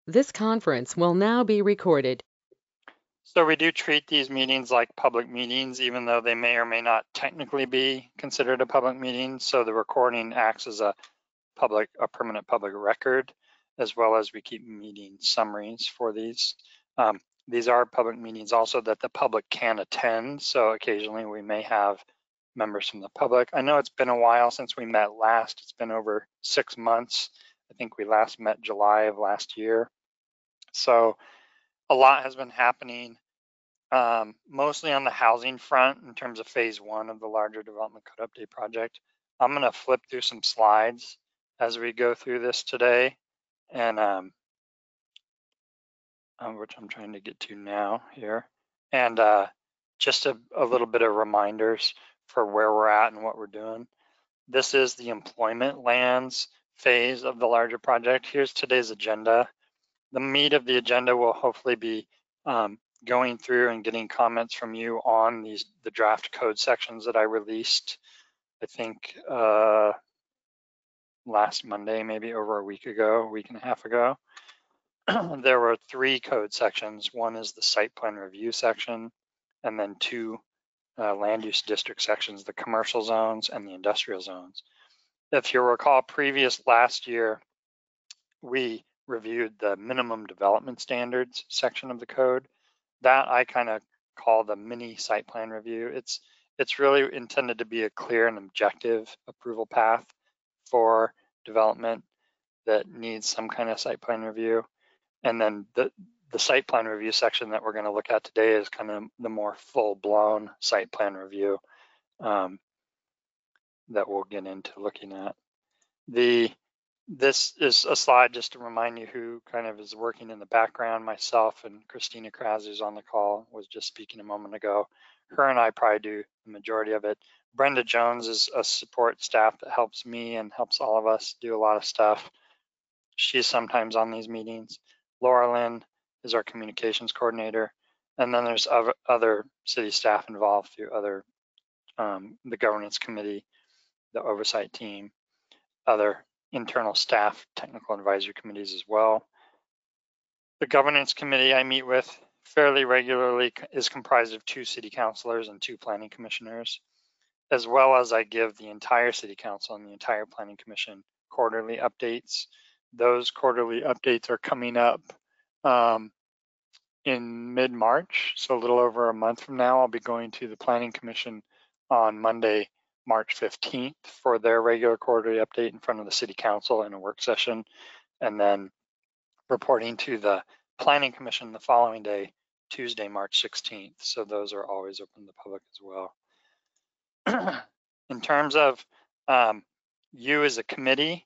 This conference will now be recorded. So we do treat these meetings like public meetings, even though they may or may not technically be considered a public meeting. So the recording acts as a permanent public record, as well as we keep meeting summaries for these. These are public meetings also that the public can attend. So occasionally we may have members from the public. I know it's been a while since we met last. It's been over 6 months. I think we last met July of last year. So a lot has been happening, mostly on the housing front in terms of phase 1 of the larger development code update project. I'm going to flip through some slides as we go through this today, and which I'm trying to get to now here, and just a little bit of reminders for where we're at and what we're doing. This is the employment lands phase of the larger project. Here's today's agenda. The meat of the agenda will hopefully be going through and getting comments from you on the draft code sections that I released, I think last Monday, maybe over a week and a half ago. There were 3 code sections. One is the site plan review section, and then 2 land use district sections, the commercial zones and the industrial zones. If you recall, last year, we reviewed the minimum development standards section of the code. That I kind of call the mini site plan review. It's really intended to be a clear and objective approval path for development that needs some kind of site plan review. And then the site plan review section that we're going to look at today is kind of the more full-blown site plan review that we'll get into looking at. This is a slide just to remind you who kind of is working in the background. Myself and Christina Kraz, who's on the call, was just speaking a moment ago. Her and I probably do the majority of it. Brenda Jones is a support staff that helps me and helps all of us do a lot of stuff. She's sometimes on these meetings. Laura Lynn is our communications coordinator. And then there's other city staff involved through the governance committee, the oversight team, other internal staff, technical advisory committees as well. The governance committee I meet with fairly regularly is comprised of 2 city councilors and 2 planning commissioners, as well as I give the entire city council and the entire planning commission quarterly updates. Those quarterly updates are coming up in mid-March, so a little over a month from now. I'll be going to the planning commission on Monday, March 15th for their regular quarterly update in front of the city council in a work session, and then reporting to the planning commission the following day, Tuesday, March 16th. So those are always open to the public as well. In terms of you as a committee,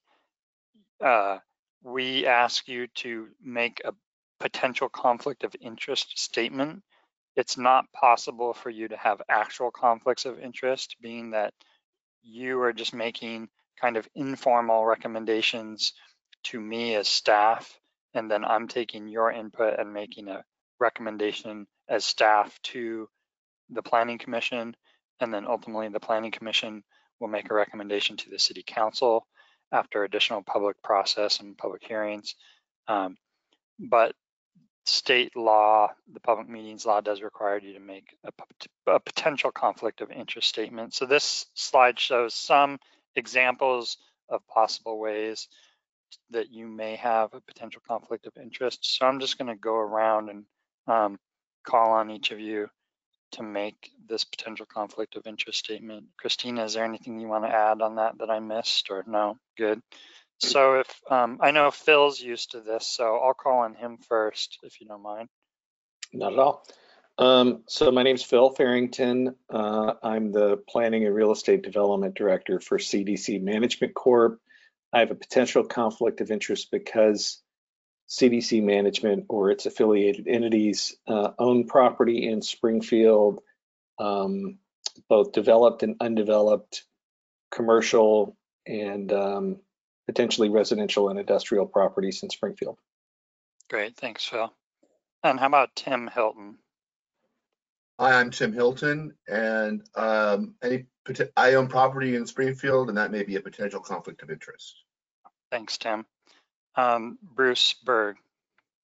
we ask you to make a potential conflict of interest statement. It's not possible for you to have actual conflicts of interest, being that you are just making kind of informal recommendations to me as staff, and then I'm taking your input and making a recommendation as staff to the planning commission, and then ultimately the planning commission will make a recommendation to the city council after additional public process and public hearings. But state law, the public meetings law, does require you to make a potential conflict of interest statement. So this slide shows some examples of possible ways that you may have a potential conflict of interest. So I'm just going to go around and call on each of you to make this potential conflict of interest statement. Christina, is there anything you want to add on that I missed, or no? Good. So if I know Phil's used to this, so I'll call on him first, if you don't mind. Not at all. So my name's Phil Farrington. I'm the Planning and Real Estate Development Director for CDC Management Corp. I have a potential conflict of interest because CDC Management or its affiliated entities own property in Springfield, both developed and undeveloped, commercial and potentially residential and industrial properties in Springfield. Great, thanks, Phil. And how about Tim Hilton? Hi, I'm Tim Hilton, and I own property in Springfield, and that may be a potential conflict of interest. Thanks, Tim. Bruce Berg.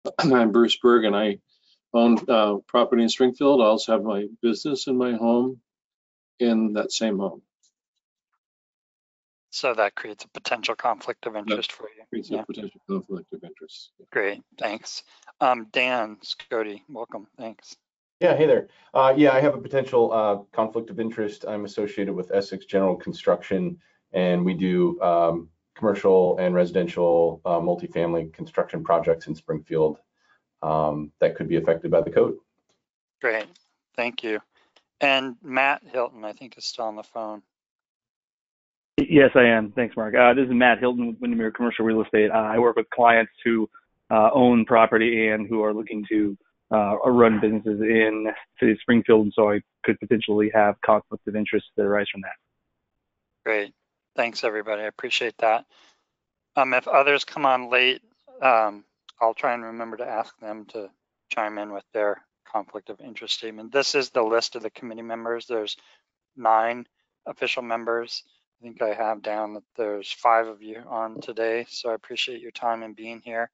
I'm Bruce Berg, and I own property in Springfield. I also have my business and my home in that same home. So that creates a potential conflict of interest for you. Creates a potential conflict of interest. Great, thanks. Dan Scotty, welcome, thanks. Yeah, hey there. Yeah, I have a potential conflict of interest. I'm associated with Essex General Construction, and we do commercial and residential multifamily construction projects in Springfield that could be affected by the code. Great, thank you. And Matt Hilton, I think, is still on the phone. Yes, I am. Thanks, Mark. This is Matt Hilton with Windermere Commercial Real Estate. I work with clients who own property and who are looking to run businesses in the city of Springfield, and so I could potentially have conflict of interest that arise from that. Great. Thanks, everybody. I appreciate that. If others come on late, I'll try and remember to ask them to chime in with their conflict of interest statement. This is the list of the committee members. There's 9 official members. I think I have down that there's 5 of you on today, so I appreciate your time and being here.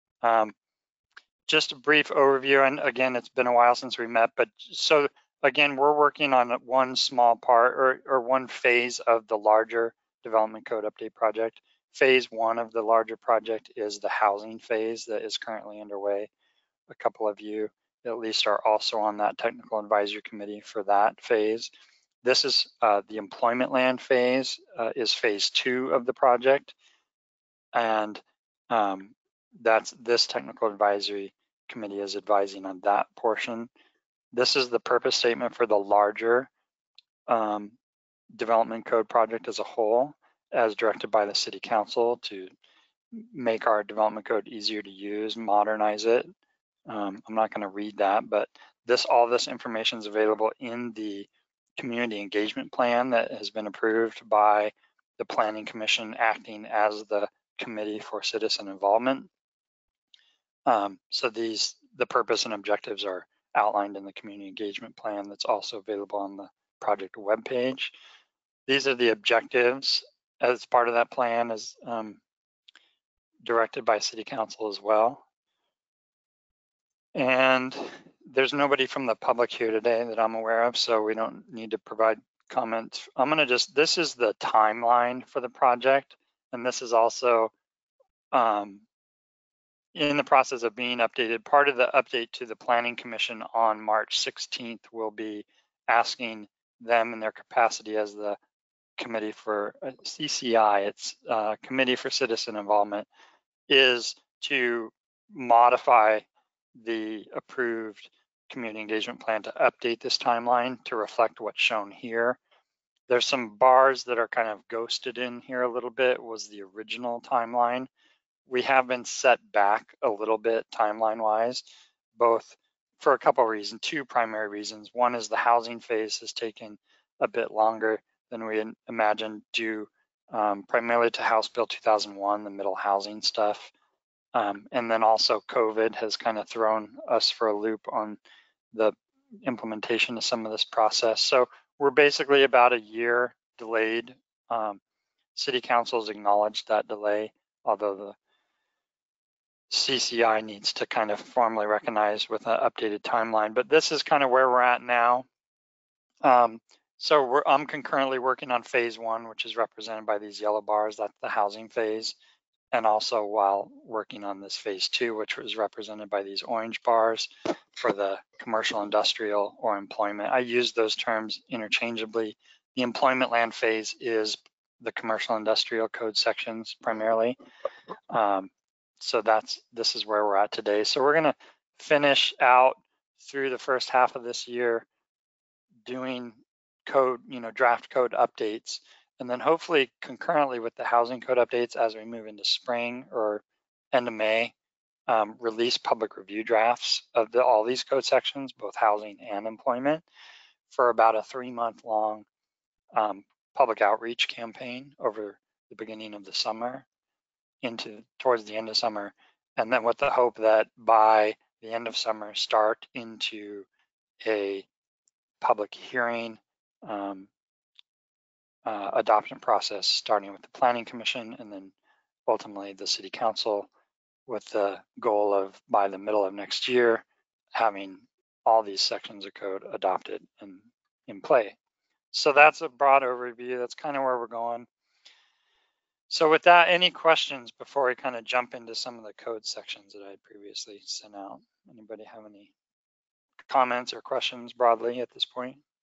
Just a brief overview, and again, it's been a while since we met, but so again, we're working on one small part or one phase of the larger development code update project. Phase 1 of the larger project is the housing phase that is currently underway. A couple of you at least are also on that technical advisory committee for that phase. This is the employment land phase, is phase 2 of the project. And that's this technical advisory committee is advising on that portion. This is the purpose statement for the larger development code project as a whole, as directed by the city council to make our development code easier to use, modernize it. I'm not going to read that, but all this information is available in the community engagement plan that has been approved by the Planning Commission acting as the committee for citizen involvement. So the purpose and objectives are outlined in the community engagement plan that's also available on the project webpage. These are the objectives as part of that plan, as directed by City Council as well. And there's nobody from the public here today that I'm aware of, so we don't need to provide comments. This is the timeline for the project, and this is also in the process of being updated. Part of the update to the Planning Commission on March 16th will be asking them in their capacity as the committee for CCI, it's Committee for Citizen Involvement, is to modify the approved community engagement plan to update this timeline to reflect what's shown here. There's some bars that are kind of ghosted in here a little bit, was the original timeline. We have been set back a little bit timeline-wise, both for a couple of reasons, 2 primary reasons. One is the housing phase has taken a bit longer than we imagined, due primarily to House Bill 2001, the middle housing stuff. And then also COVID has kind of thrown us for a loop on the implementation of some of this process. So we're basically about a year delayed. City Council has acknowledged that delay, although the CCI needs to kind of formally recognize with an updated timeline. But this is kind of where we're at now. So I'm concurrently working on phase 1, which is represented by these yellow bars. That's the housing phase. And also while working on this phase 2, which was represented by these orange bars for the commercial, industrial, or employment. I use those terms interchangeably. The employment land phase is the commercial industrial code sections primarily. So this is where we're at today. So we're gonna finish out through the first half of this year doing code, draft code updates. And then hopefully concurrently with the housing code updates as we move into spring or end of May, release public review drafts of all these code sections, both housing and employment, for about a 3-month long public outreach campaign over the beginning of the summer towards the end of summer. And then with the hope that by the end of summer, start into a public hearing adoption process, starting with the Planning Commission and then ultimately the City Council with the goal of by the middle of next year, having all these sections of code adopted and in play. So that's a broad overview. That's kind of where we're going. So with that, any questions before we kind of jump into some of the code sections that I had previously sent out? Anybody have any comments or questions broadly at this point?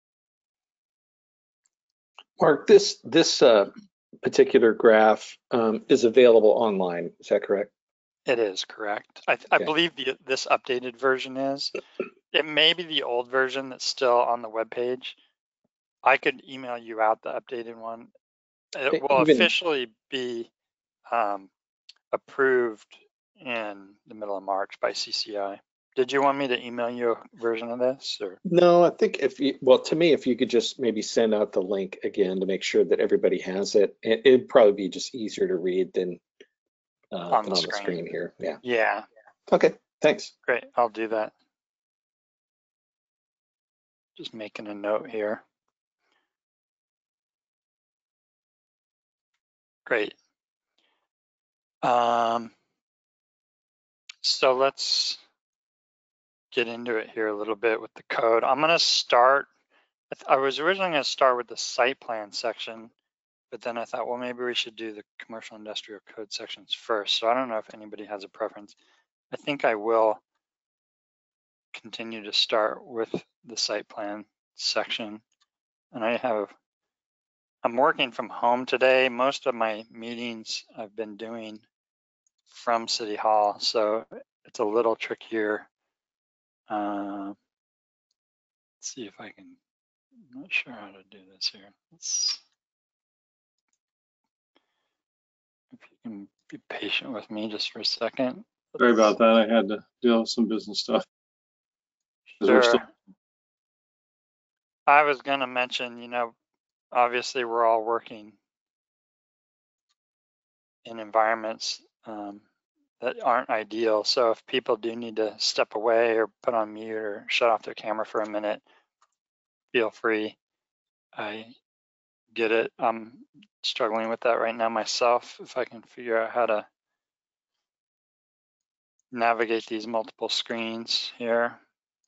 Mark, this particular graph is available online. Is that correct? It is correct. I Okay. believe this updated version is. It may be the old version that's still on the web page. I could email you out the updated one. It will officially be approved in the middle of March by CCI. Did you want me to email you a version of this? Or? No, I think to me, if you could just maybe send out the link again to make sure that everybody has it, it'd probably be just easier to read than on the screen here. Yeah. Yeah. Okay, thanks. Great, I'll do that. Just making a note here. Great. So let's get into it here a little bit with the code. I'm going to start. I was originally going to start with the site plan section, but then I thought, well, maybe we should do the commercial industrial code sections first. So I don't know if anybody has a preference. I think I will continue to start with the site plan section. And I'm working from home today. Most of my meetings I've been doing from City Hall, so it's a little trickier. Let's see if I can, I'm not sure how to do this here. If you can be patient with me just for a second. Sorry about that. I had to deal with some business stuff. Sure. I was going to mention, you know, obviously we're all working in environments that aren't ideal. So if people do need to step away or put on mute or shut off their camera for a minute, feel free. I get it. I'm struggling with that right now myself. If I can figure out how to navigate these multiple screens here.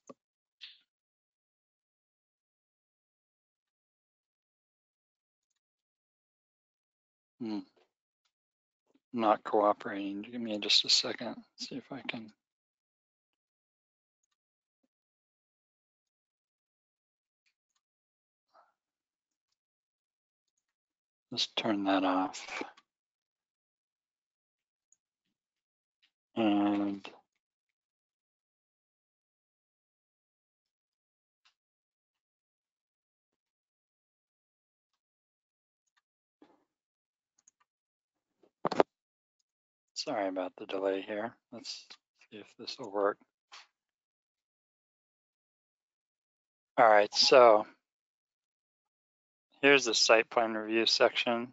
Not cooperating. Give me just a second. See if I can. Just turn that off. And sorry about the delay here. Let's see if this will work. All right, so here's the site plan review section.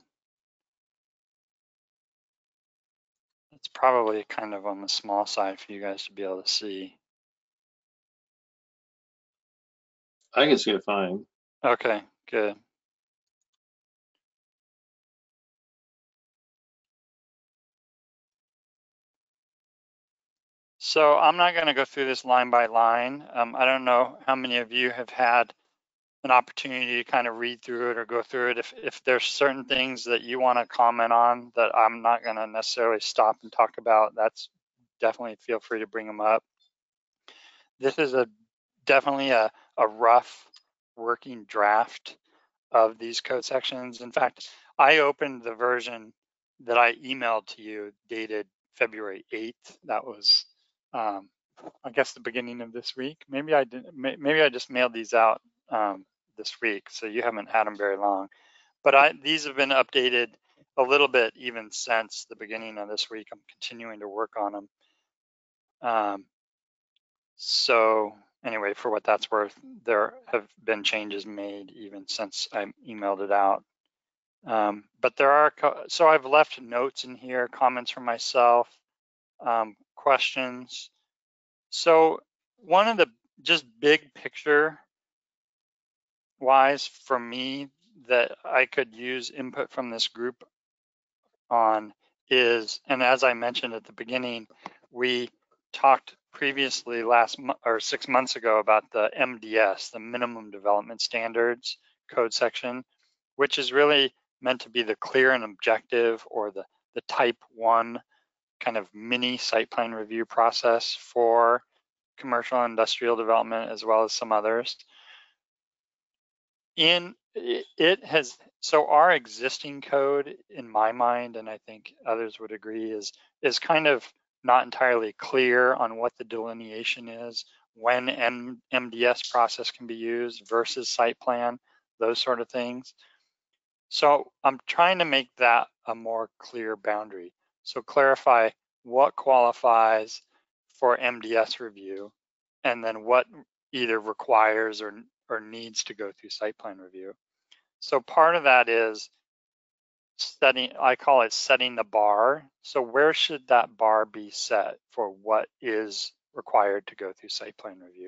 It's probably kind of on the small side for you guys to be able to see. I can see it fine. Okay, good. So I'm not going to go through this line by line. I don't know how many of you have had an opportunity to kind of read through it or go through it. If there's certain things that you want to comment on that I'm not going to necessarily stop and talk about, that's definitely feel free to bring them up. This is definitely a rough working draft of these code sections. In fact, I opened the version that I emailed to you dated February 8th. That was, I guess, the beginning of this week. Maybe I didn't. Maybe I just mailed these out this week, so you haven't had them very long. But these have been updated a little bit even since the beginning of this week. I'm continuing to work on them. So anyway, for what that's worth, there have been changes made even since I emailed it out. But there are, so I've left notes in here, comments from myself, questions. So one of the just big picture wise for me that I could use input from this group on is, and as I mentioned at the beginning, we talked previously last month or 6 months ago about the MDS, the Minimum Development Standards code section, which is really meant to be the clear and objective, or the type 1 kind of mini site plan review process for commercial and industrial development, as well as some others. So our existing code, in my mind, and I think others would agree, is kind of not entirely clear on what the delineation is, when MDS process can be used versus site plan, those sort of things. So I'm trying to make that a more clear boundary. So clarify what qualifies for MDS review, and then what either requires or needs to go through site plan review. So part of that is setting, I call it setting the bar. So where should that bar be set for what is required to go through site plan review?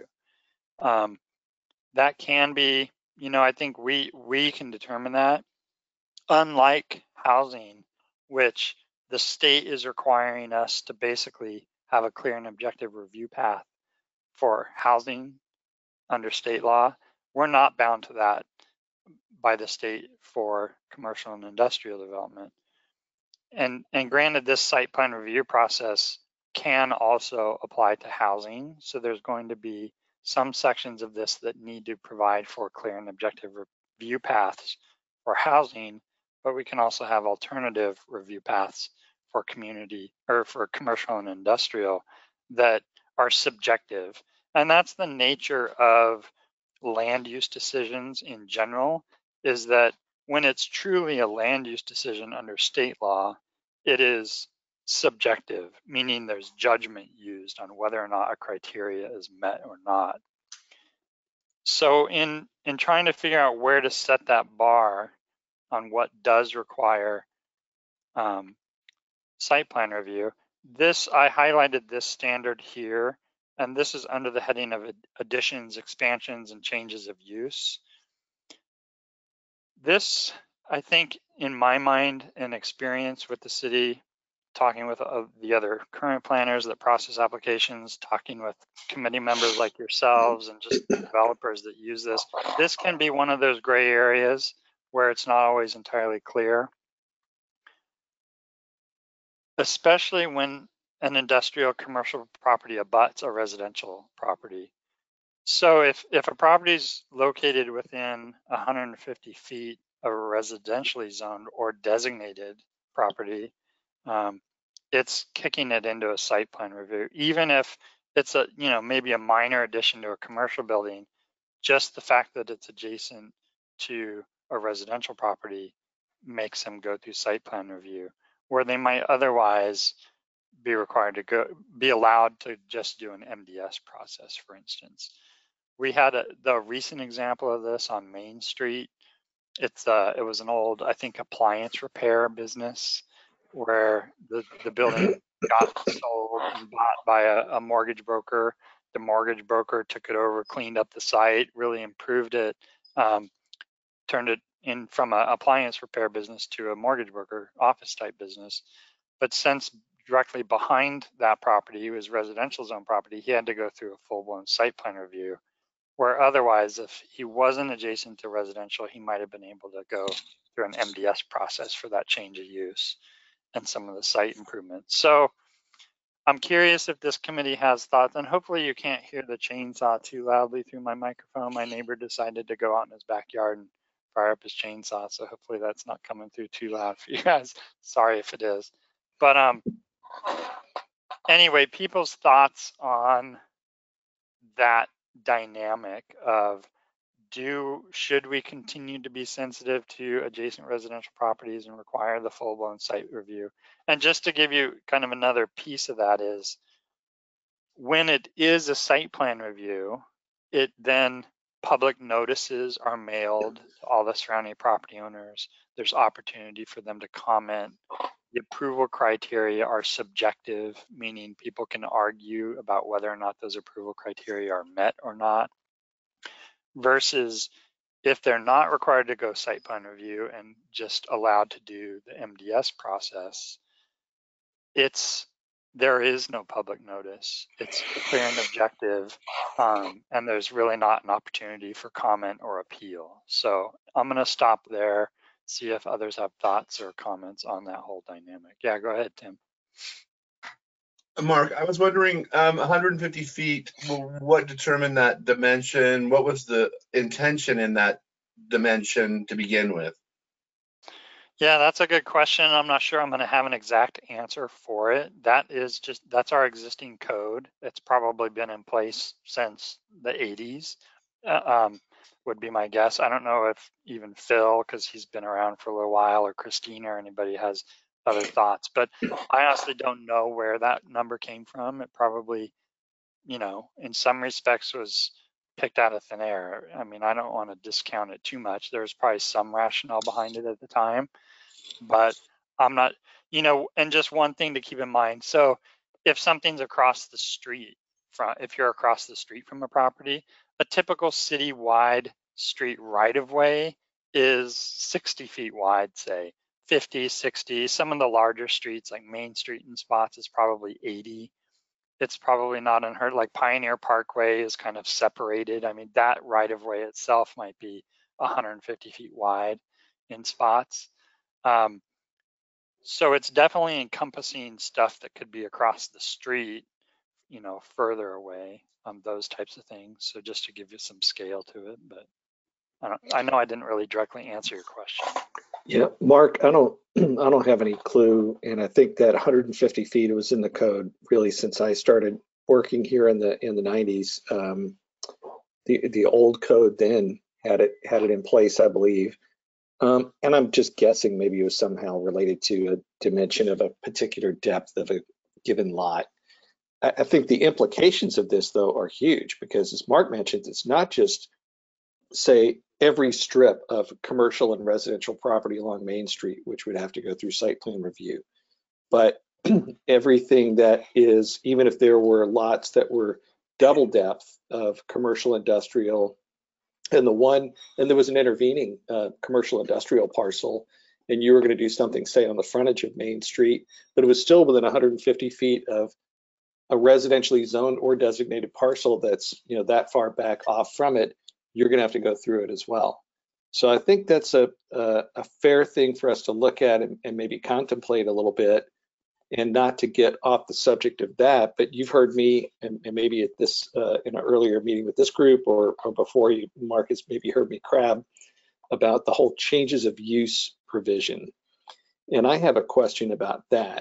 That can be, I think we can determine that. Unlike housing, which the state is requiring us to basically have a clear and objective review path for housing under state law, we're not bound to that by the state for commercial and industrial development. And granted, this site plan review process can also apply to housing. So there's going to be some sections of this that need to provide for clear and objective review paths for housing, but we can also have alternative review paths for community or for commercial and industrial that are subjective. And that's the nature of land use decisions in general, is that when it's truly a land use decision under state law, it is subjective, meaning there's judgment used on whether or not a criteria is met or not. So in trying to figure out where to set that bar on what does require site plan review, I highlighted this standard here, and this is under the heading of additions, expansions, and changes of use. This, I think, in my mind and experience with the city, talking with the other current planners that process applications, talking with committee members like yourselves and just developers that use this can be one of those gray areas where it's not always entirely clear, especially when an industrial commercial property abuts a residential property. So if a property is located within 150 feet of a residentially zoned or designated property, it's kicking it into a site plan review. Even if it's maybe a minor addition to a commercial building, just the fact that it's adjacent to a residential property makes them go through site plan review, where they might otherwise be required to be allowed to just do an MDS process, for instance. We had the recent example of this on Main Street. It was an old, I think, appliance repair business where the building got sold and bought by a mortgage broker. The mortgage broker took it over, cleaned up the site, really improved it, turned it in from an appliance repair business to a mortgage broker office type business. But since directly behind that property was residential zone property, he had to go through a full-blown site plan review, where otherwise, if he wasn't adjacent to residential, he might have been able to go through an MDS process for that change of use and some of the site improvements. So I'm curious if this committee has thoughts, and hopefully you can't hear the chainsaw too loudly through my microphone. My neighbor decided to go out in his backyard and fire up his chainsaw, so hopefully that's not coming through too loud for you guys. Sorry if it is. But anyway, people's thoughts on that dynamic of should we continue to be sensitive to adjacent residential properties and require the full-blown site review? And just to give you kind of another piece of that is, when it is a site plan review, it then public notices are mailed to all the surrounding property owners. There's opportunity for them to comment. The approval criteria are subjective, meaning people can argue about whether or not those approval criteria are met or not. Versus if they're not required to go site plan review and just allowed to do the MDS process, there is no public notice. It's clear and objective, and there's really not an opportunity for comment or appeal. So I'm going to stop there, see if others have thoughts or comments on that whole dynamic. Yeah, go ahead, Tim. Mark, I was wondering, 150 feet, what determined that dimension? What was the intention in that dimension to begin with? Yeah, that's a good question. I'm not sure I'm going to have an exact answer for it. That's our existing code. It's probably been in place since the 80s, would be my guess. I don't know if even Phil, because he's been around for a little while, or Christina or anybody has other thoughts, but I honestly don't know where that number came from. It probably, in some respects was picked out of thin air. I mean, I don't want to discount it too much. There's probably some rationale behind it at the time, but I'm not, and just one thing to keep in mind. So if something's across the street if you're across the street from a property, a typical city-wide street right-of-way is 60 feet wide, say 50, 60. Some of the larger streets like Main Street and spots is probably 80. It's probably not unheard, like Pioneer Parkway is kind of separated. I mean, that right-of-way itself might be 150 feet wide in spots. So it's definitely encompassing stuff that could be across the street, further away, those types of things. So just to give you some scale to it, but I know I didn't really directly answer your question. Yeah, Mark, I don't have any clue, and I think that 150 feet was in the code really since I started working here in the 90s. The old code then had it in place, I believe. And I'm just guessing maybe it was somehow related to a dimension of a particular depth of a given lot. I think the implications of this, though, are huge because, as Mark mentioned, it's not just, say, every strip of commercial and residential property along Main Street, which would have to go through site plan review, but everything that is, even if there were lots that were double depth of commercial industrial, and there was an intervening commercial industrial parcel, and you were going to do something, say, on the frontage of Main Street, but it was still within 150 feet of a residentially zoned or designated parcel that's that far back off from it, you're going to have to go through it as well. So I think that's a fair thing for us to look at and maybe contemplate a little bit, and not to get off the subject of that. But you've heard me, and maybe at this in an earlier meeting with this group, or before you, Marcus, maybe heard me crab about the whole changes of use provision. And I have a question about that,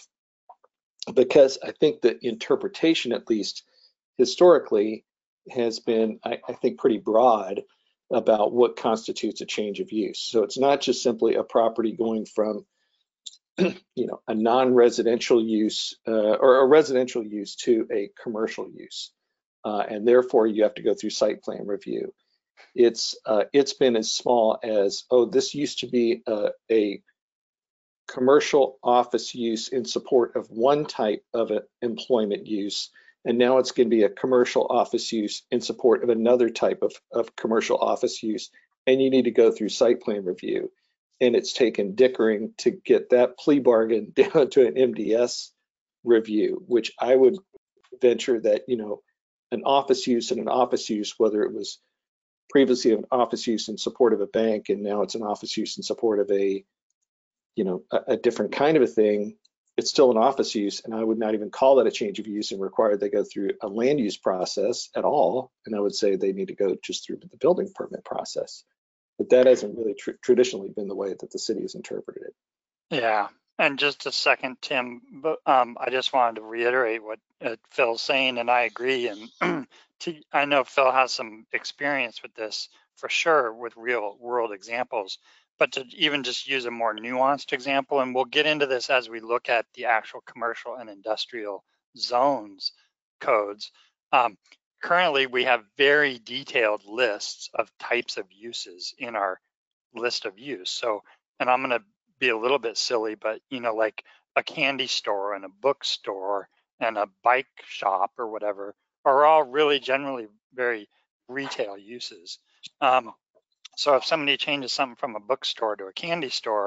because I think the interpretation, at least historically, has been, I think, pretty broad about what constitutes a change of use. So it's not just simply a property going from a non-residential use or a residential use to a commercial use, and therefore you have to go through site plan review. It's been as small as, this used to be a commercial office use in support of one type of an employment use, and now it's going to be a commercial office use in support of another type of commercial office use, and you need to go through site plan review. And it's taken dickering to get that plea bargain down to an MDS review, which I would venture that, an office use and an office use, whether it was previously an office use in support of a bank and now it's an office use in support of a different kind of a thing, it's still an office use, and I would not even call that a change of use and require they go through a land use process at all. And I would say they need to go just through the building permit process. But that hasn't really traditionally been the way that the city has interpreted it. Yeah, and just a second, Tim, but I just wanted to reiterate what Phil's saying, and I agree. And I know Phil has some experience with this for sure, with real world examples. But to even just use a more nuanced example, and we'll get into this as we look at the actual commercial and industrial zones codes. Currently, we have very detailed lists of types of uses in our list of use. So, and I'm going to be a little bit silly, but like a candy store and a bookstore and a bike shop or whatever are all really generally very retail uses. So if somebody changes something from a bookstore to a candy store,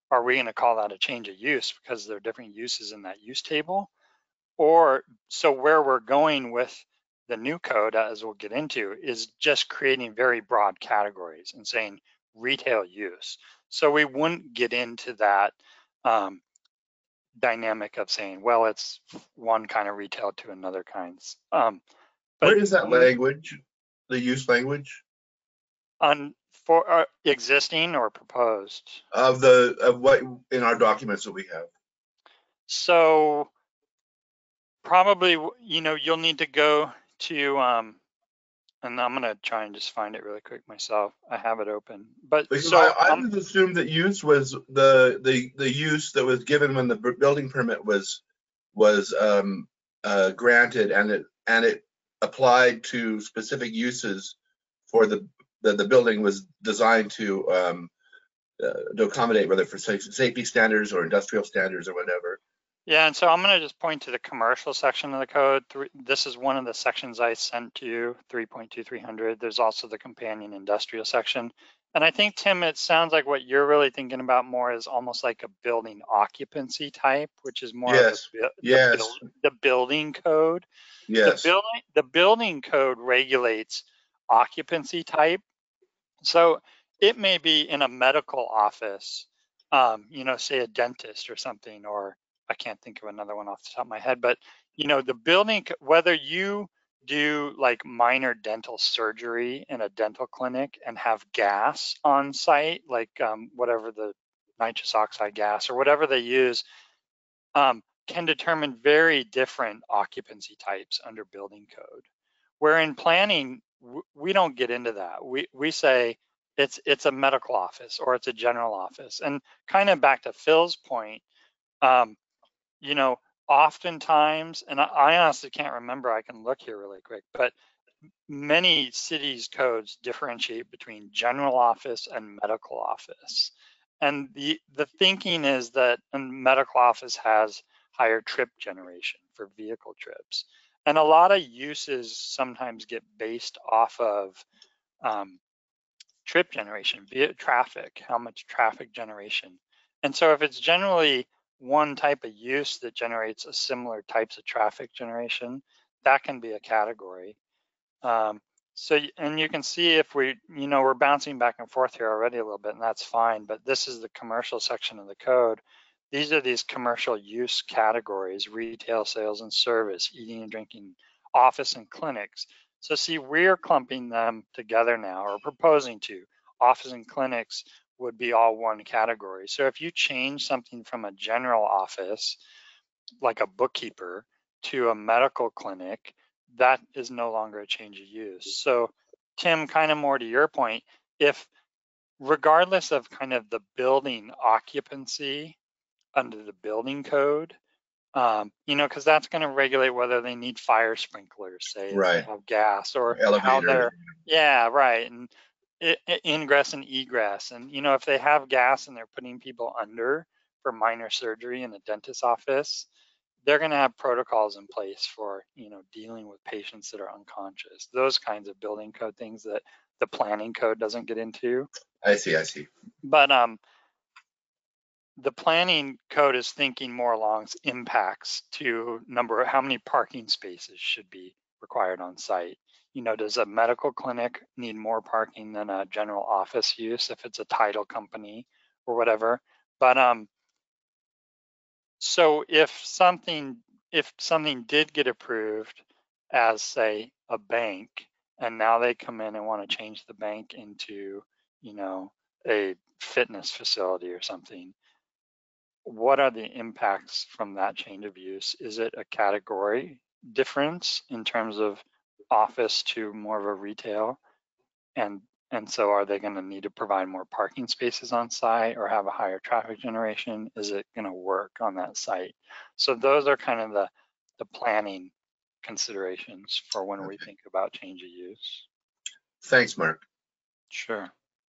are we going to call that a change of use because there are different uses in that use table? Or so where we're going with the new code, as we'll get into, is just creating very broad categories and saying retail use. So we wouldn't get into that dynamic of saying, well, it's one kind of retail to another kinds. Where is that language, the use language? For existing or proposed? Of what in our documents that we have. So probably, you'll need to go to, and I'm gonna try and just find it really quick myself. I have it open, but because so I just assumed that use was the use that was given when the building permit was granted, and it applied to specific uses for the building was designed to accommodate, whether for safety standards or industrial standards or whatever. Yeah, and so I'm going to just point to the commercial section of the code. This is one of the sections I sent to you, 3.2300. There's also the companion industrial section. And I think, Tim, it sounds like what you're really thinking about more is almost like a building occupancy type, which is more of the building code. Yes. The building code regulates occupancy type. So it may be in a medical office, say a dentist or something, or I can't think of another one off the top of my head, but the building, whether you do like minor dental surgery in a dental clinic and have gas on site, like whatever the nitrous oxide gas or whatever they use, can determine very different occupancy types under building code. Where in planning, we don't get into that. We say it's a medical office or it's a general office. And kind of back to Phil's point, oftentimes, and I honestly can't remember, I can look here really quick, but many cities' codes differentiate between general office and medical office. And the thinking is that a medical office has higher trip generation for vehicle trips. And a lot of uses sometimes get based off of trip generation, be it traffic, how much traffic generation. And so if it's generally one type of use that generates a similar types of traffic generation, that can be a category. And you can see if we're bouncing back and forth here already a little bit, and that's fine, but this is the commercial section of the code. These are these commercial use categories: retail, sales and service, eating and drinking, office and clinics. So see, we're clumping them together now, or proposing to. Office and clinics would be all one category. So if you change something from a general office, like a bookkeeper, to a medical clinic, that is no longer a change of use. So Tim, kind of more to your point, if regardless of kind of the building occupancy under the building code, because that's going to regulate whether they need fire sprinklers, say, right, if they have gas, or elevator. How they're, yeah, right, and ingress and egress, and if they have gas and they're putting people under for minor surgery in a dentist's office, they're going to have protocols in place for dealing with patients that are unconscious. Those kinds of building code things that the planning code doesn't get into. I see. But the planning code is thinking more along impacts to how many parking spaces should be required on site. Does a medical clinic need more parking than a general office use if it's a title company or whatever? But so if something did get approved as, say, a bank, and now they come in and want to change the bank into, a fitness facility or something, what are the impacts from that change of use? Is it a category difference in terms of office to more of a retail? And so are they going to need to provide more parking spaces on site or have a higher traffic generation? Is it going to work on that site? So those are kind of the planning considerations for when we think about change of use. Thanks, Mark. Sure.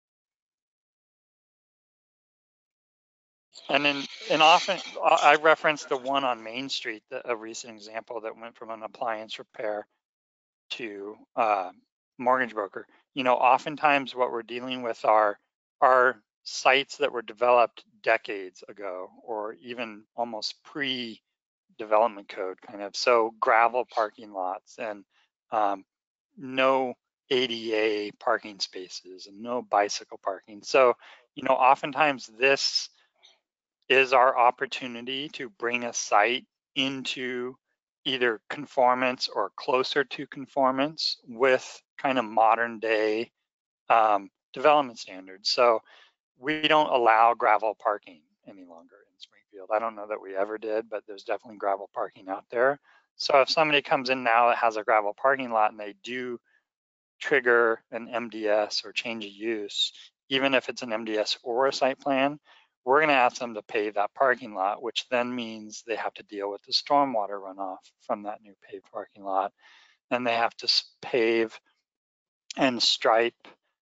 And often I referenced the one on Main Street, a recent example that went from an appliance repair to mortgage broker. Oftentimes what we're dealing with are sites that were developed decades ago, or even almost pre-development code kind of. So gravel parking lots and no ADA parking spaces and no bicycle parking. So, you know, oftentimes this is our opportunity to bring a site into either conformance or closer to conformance with kind of modern day development standards. So we don't allow gravel parking any longer in Springfield. I don't know that we ever did, but there's definitely gravel parking out there. So if somebody comes in now that has a gravel parking lot and they do trigger an MDS or change of use, even if it's an MDS or a site plan, we're going to ask them to pave that parking lot, which then means they have to deal with the stormwater runoff from that new paved parking lot. And they have to pave and stripe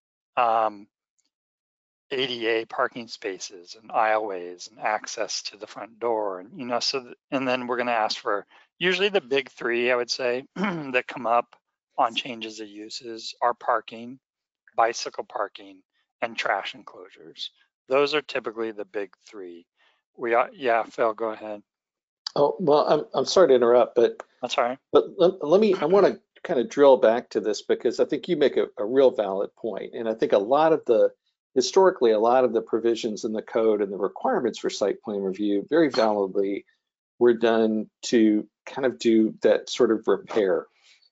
ADA parking spaces and aisleways and access to the front door. And, you know, so, and then we're going to ask for usually the big three, I would say, that come up on changes of uses are parking, bicycle parking, and trash enclosures. Those are typically the big three. We are, yeah, Phil, go ahead. Oh, well, I'm sorry to interrupt, but That's all right. But let me, I want to kind of drill back to this because I think you make a real valid point. And I think historically, a lot of the provisions in the code and the requirements for site plan review very validly were done to kind of do that sort of repair.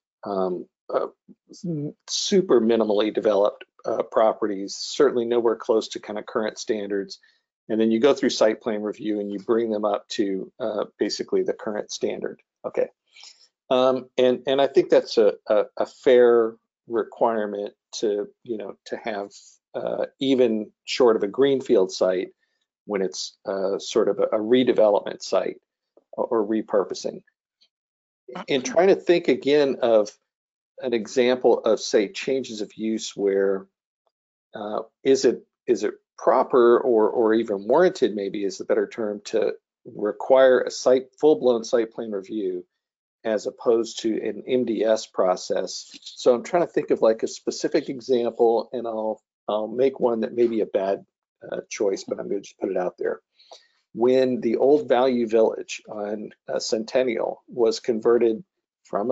Super minimally developed properties, certainly nowhere close to kind of current standards. And then you go through site plan review and you bring them up to basically the current standard. Okay. And I think that's a fair requirement to, you know, to have even short of a greenfield site when it's sort of a redevelopment site or repurposing. In trying to think again of an example of, say, changes of use where is it proper or even warranted, maybe is the better term, to require a full-blown site plan review as opposed to an MDS process. So I'm trying to think of like a specific example, and I'll make one that may be a bad choice, but I'm going to just put it out there. When the old Value Village on Centennial was converted from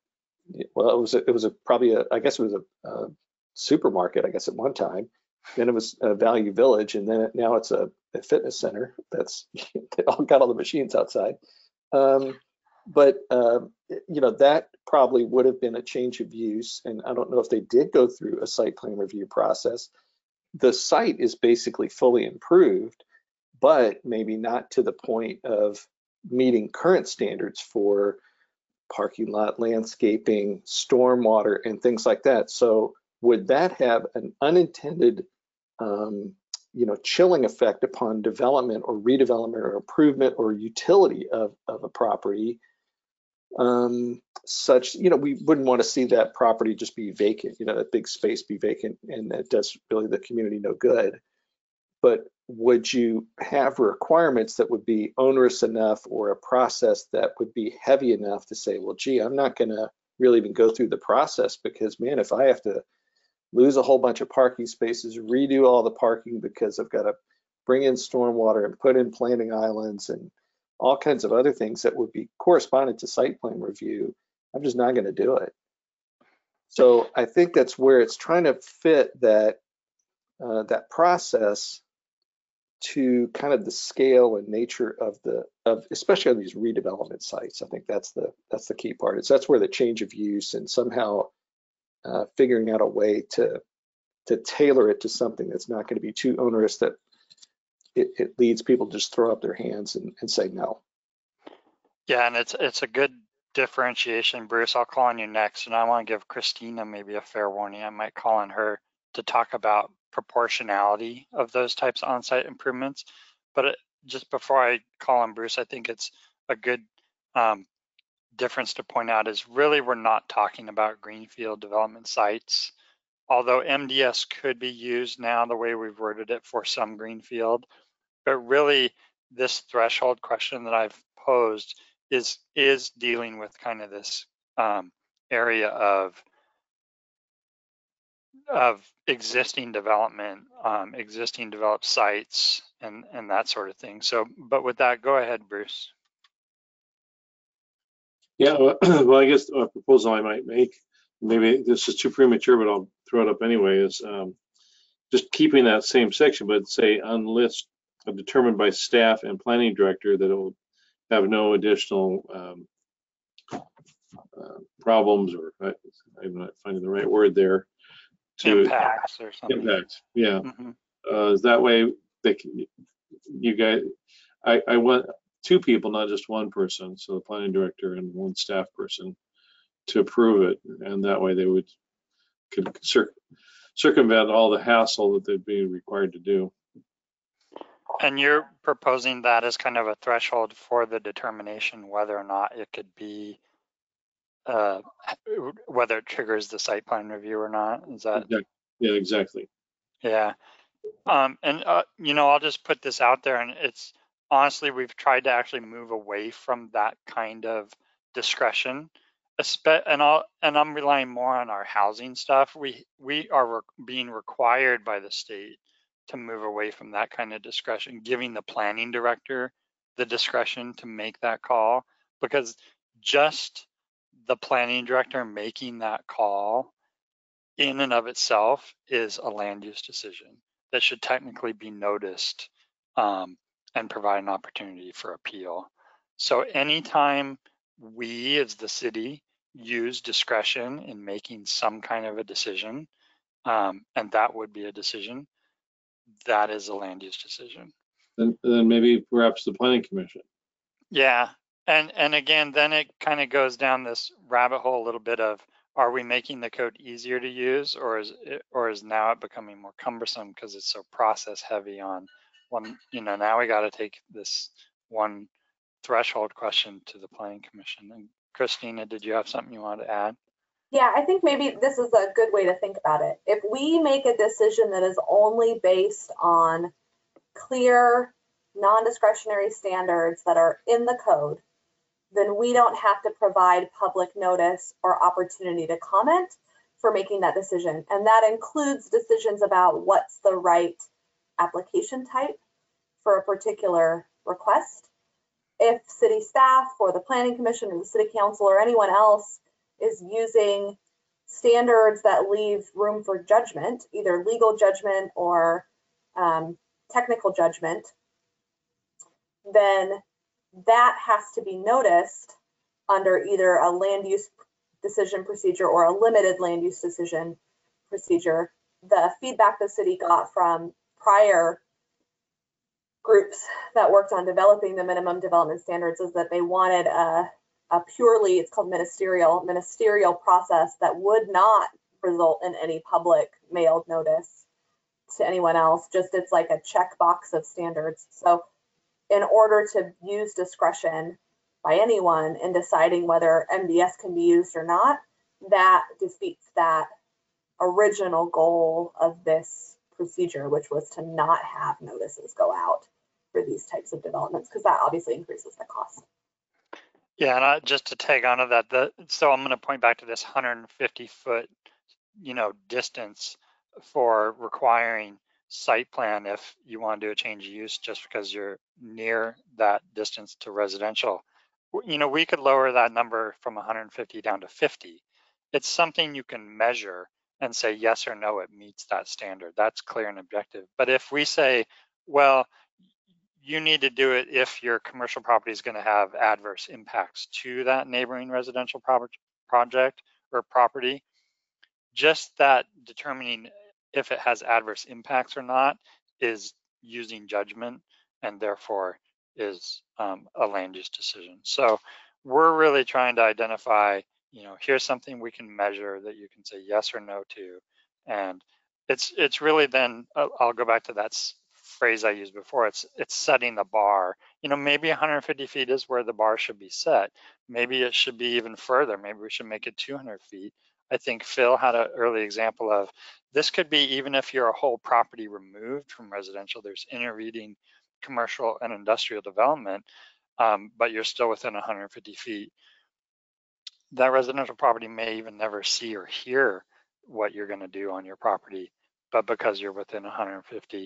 I guess it was a supermarket, I guess at one time. Then it was a Value Village, and then now it's a fitness center. They all got all the machines outside. But you know, that probably would have been a change of use, and I don't know if they did go through a site plan review process. The site is basically fully improved, but maybe not to the point of meeting current standards for parking lot landscaping, stormwater, and things like that. So would that have an unintended you know, chilling effect upon development or redevelopment or improvement or utility of a property, such, you know, we wouldn't want to see that property just be vacant, you know, that big space be vacant, and that does really the community no good. But would you have requirements that would be onerous enough, or a process that would be heavy enough to say, well, gee, I'm not going to really even go through the process because, man, if I have to lose a whole bunch of parking spaces, redo all the parking because I've got to bring in stormwater and put in planting islands and all kinds of other things that would be correspondent to site plan review, I'm just not going to do it. So I think that's where it's trying to fit that that process to kind of the scale and nature of especially on these redevelopment sites. I think that's the key part. That's where the change of use and somehow figuring out a way to tailor it to something that's not going to be too onerous that it leads people to just throw up their hands and say no. Yeah, and it's a good differentiation, Bruce. I'll call on you next, and I want to give Christina maybe a fair warning. I might call on her to talk about proportionality of those types of on-site improvements. But just before I call on Bruce, I think it's a good difference to point out is really we're not talking about greenfield development sites. Although MDS could be used now the way we've worded it for some greenfield, but really this threshold question that I've posed is dealing with kind of this area of existing development, existing developed sites and that sort of thing. So, but with that, go ahead, Bruce. Yeah, well, I guess a proposal I might make, maybe this is too premature, but I'll throw it up anyway, is just keeping that same section, but say on list determined by staff and planning director that it will have no additional problems, or I'm not finding the right word there. To impacts or something. Impacts, yeah. Mm-hmm. That way, they can, you guys, I want two people, not just one person, so the planning director and one staff person, to approve it, and that way they could circumvent all the hassle that they'd be required to do. And you're proposing that as kind of a threshold for the determination whether or not it could be, whether it triggers the site plan review or not. Is that? Exactly. Yeah, exactly. Yeah. And you know, I'll just put this out there, and it's honestly, we've tried to actually move away from that kind of discretion. And I'm relying more on our housing stuff. We are being required by the state to move away from that kind of discretion, giving the planning director the discretion to make that call, because just the planning director making that call in and of itself is a land use decision that should technically be noticed and provide an opportunity for appeal. So anytime we as the city use discretion in making some kind of a decision, and that would be a decision, that is a land use decision. And then maybe perhaps the planning commission. Yeah, and again, then it kind of goes down this rabbit hole a little bit of, are we making the code easier to use, or is now it becoming more cumbersome because it's so process heavy on one, you know, now we got to take this one threshold question to the planning commission. And Christina, did you have something you wanted to add? Yeah, I think maybe this is a good way to think about it. If we make a decision that is only based on clear, non-discretionary standards that are in the code, then we don't have to provide public notice or opportunity to comment for making that decision. And that includes decisions about what's the right application type for a particular request. If city staff or the planning commission or the city council or anyone else is using standards that leave room for judgment, either legal judgment or technical judgment, then that has to be noticed under either a land use decision procedure or a limited land use decision procedure. The feedback the city got from prior groups that worked on developing the minimum development standards is that they wanted a purely, it's called ministerial process that would not result in any public mailed notice to anyone else. Just it's like a checkbox of standards. So in order to use discretion by anyone in deciding whether MDS can be used or not, that defeats that original goal of this procedure, which was to not have notices go out for these types of developments, because that obviously increases the cost. Yeah, and just to tag onto that, so I'm going to point back to this 150-foot, you know, distance for requiring site plan if you want to do a change of use just because you're near that distance to residential. You know, we could lower that number from 150 down to 50. It's something you can measure and say yes or no, it meets that standard. That's clear and objective. But if we say, well, you need to do it if your commercial property is going to have adverse impacts to that neighboring residential project or property, just that determining if it has adverse impacts or not is using judgment, and therefore is a land use decision. So we're really trying to identify, you know, here's something we can measure that you can say yes or no to. And it's really then, I'll go back to that phrase I used before, it's setting the bar. You know, maybe 150 feet is where the bar should be set. Maybe it should be even further. Maybe we should make it 200 feet. I think Phil had an early example of this could be even if you're a whole property removed from residential, there's intervening commercial and industrial development, but you're still within 150 feet. That residential property may even never see or hear what you're going to do on your property, but because you're within 150,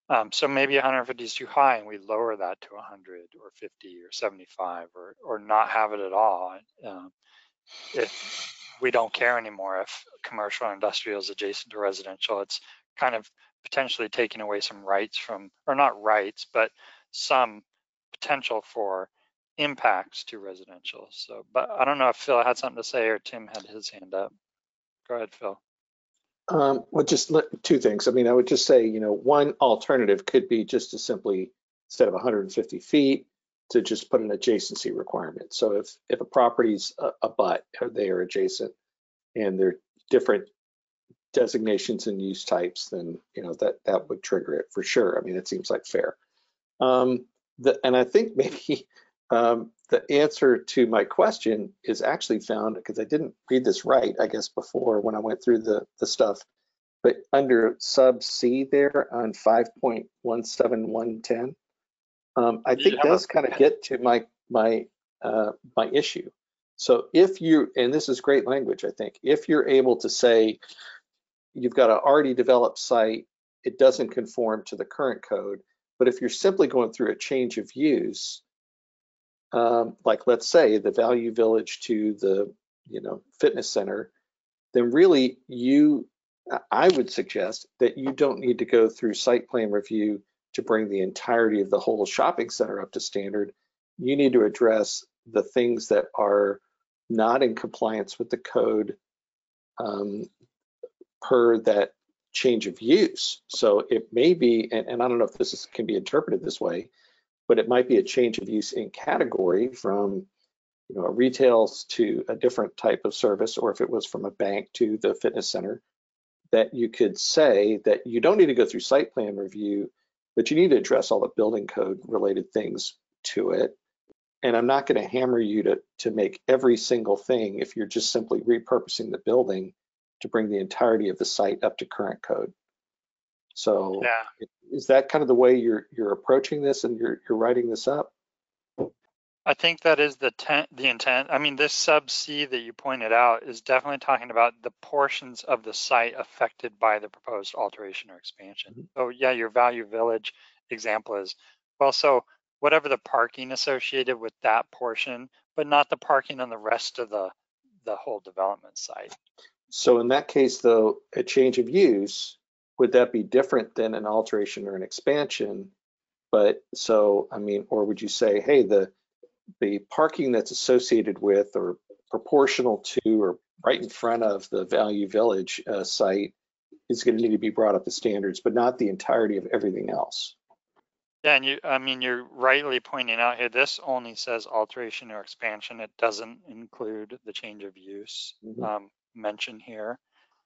So maybe 150 is too high and we lower that to 100 or 50 or 75 or not have it at all. If we don't care anymore if commercial or industrial is adjacent to residential, it's kind of potentially taking away some rights from, or not rights, but some potential for impacts to residential. So, but I don't know if Phil had something to say or Tim had his hand up. Go ahead, Phil. Well, just two things. I mean, I would just say, one alternative could be just to simply, instead of 150 feet, to just put an adjacency requirement. So if a property's a butt, or they are adjacent, and they're different designations and use types, then that would trigger it for sure. I mean, it seems like fair. And I think maybe the answer to my question is actually found, because I didn't read this right, I guess, before when I went through the stuff, but under sub C there on 5.17110, I think does kind of get to my issue. So if you, and this is great language, I think, if you're able to say you've got an already developed site, it doesn't conform to the current code, but if you're simply going through a change of use, like let's say the Value Village to the fitness center, then really I would suggest that you don't need to go through site plan review to bring the entirety of the whole shopping center up to standard. You need to address the things that are not in compliance with the code per that change of use. So it may be, and I don't know if this can be interpreted this way, but it might be a change of use in category from a retail to a different type of service, or if it was from a bank to the fitness center, that you could say that you don't need to go through site plan review, but you need to address all the building code related things to it. And I'm not going to hammer you to make every single thing if you're just simply repurposing the building to bring the entirety of the site up to current code. So yeah. Is that kind of the way you're approaching this and you're writing this up? I think that is the intent. I mean, this sub C that you pointed out is definitely talking about the portions of the site affected by the proposed alteration or expansion. Mm-hmm. So yeah, your Value Village example is, well, so whatever the parking associated with that portion, but not the parking on the rest of the whole development site. So in that case, though, a change of use, would that be different than an alteration or an expansion? But so, I mean, or would you say, hey, the parking that's associated with or proportional to or right in front of the Value Village site is going to need to be brought up to standards, but not the entirety of everything else? Yeah, and you're rightly pointing out here, this only says alteration or expansion. It doesn't include the change of use mentioned here.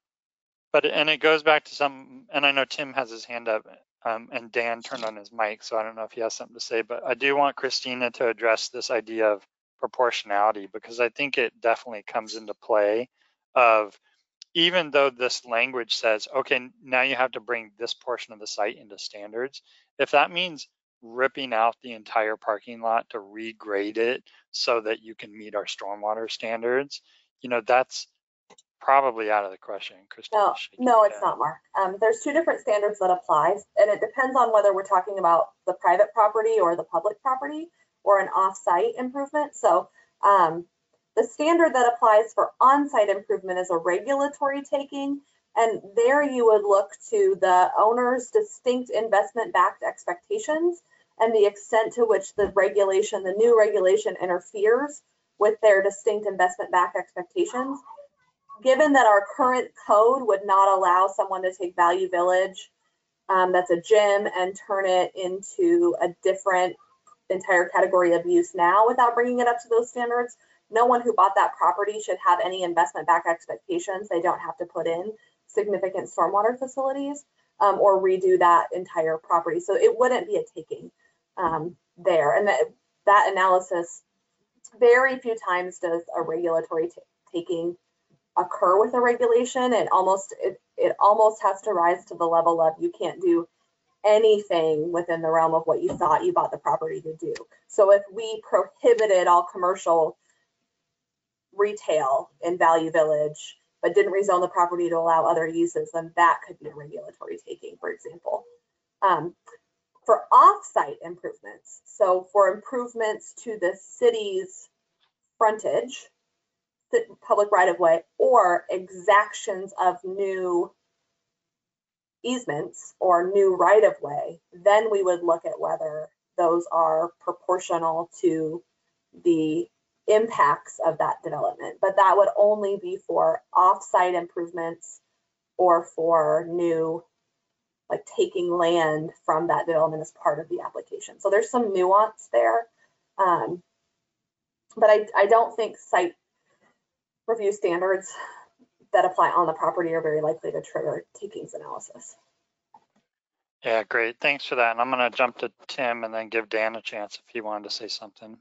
And it goes back to some, and I know Tim has his hand up, and Dan turned on his mic, so I don't know if he has something to say, but I do want Christina to address this idea of proportionality, because I think it definitely comes into play of, even though this language says, okay, now you have to bring this portion of the site into standards, if that means ripping out the entire parking lot to regrade it so that you can meet our stormwater standards, that's probably out of the question. Christina, no, it's not, Mark. There's two different standards that apply, and it depends on whether we're talking about the private property or the public property or an off-site improvement. So the standard that applies for on-site improvement is a regulatory taking, and there you would look to the owner's distinct investment-backed expectations and the extent to which the new regulation interferes with their distinct investment-backed expectations. Given that our current code would not allow someone to take Value Village, that's a gym, and turn it into a different entire category of use now without bringing it up to those standards, no one who bought that property should have any investment-backed expectations. They don't have to put in significant stormwater facilities or redo that entire property. So it wouldn't be a taking there. And that analysis, very few times does a regulatory taking occur with a regulation. It almost has to rise to the level of you can't do anything within the realm of what you thought you bought the property to do. So if we prohibited all commercial retail in Value Village, but didn't rezone the property to allow other uses, then that could be a regulatory taking, for example. For off-site improvements, so for improvements to the city's frontage, public right-of-way, or exactions of new easements or new right-of-way, then we would look at whether those are proportional to the impacts of that development. But that would only be for off-site improvements or for new, like taking land from that development as part of the application. So there's some nuance there. But I don't think site review standards that apply on the property are very likely to trigger takings analysis. Yeah, great. Thanks for that. And I'm going to jump to Tim and then give Dan a chance if he wanted to say something.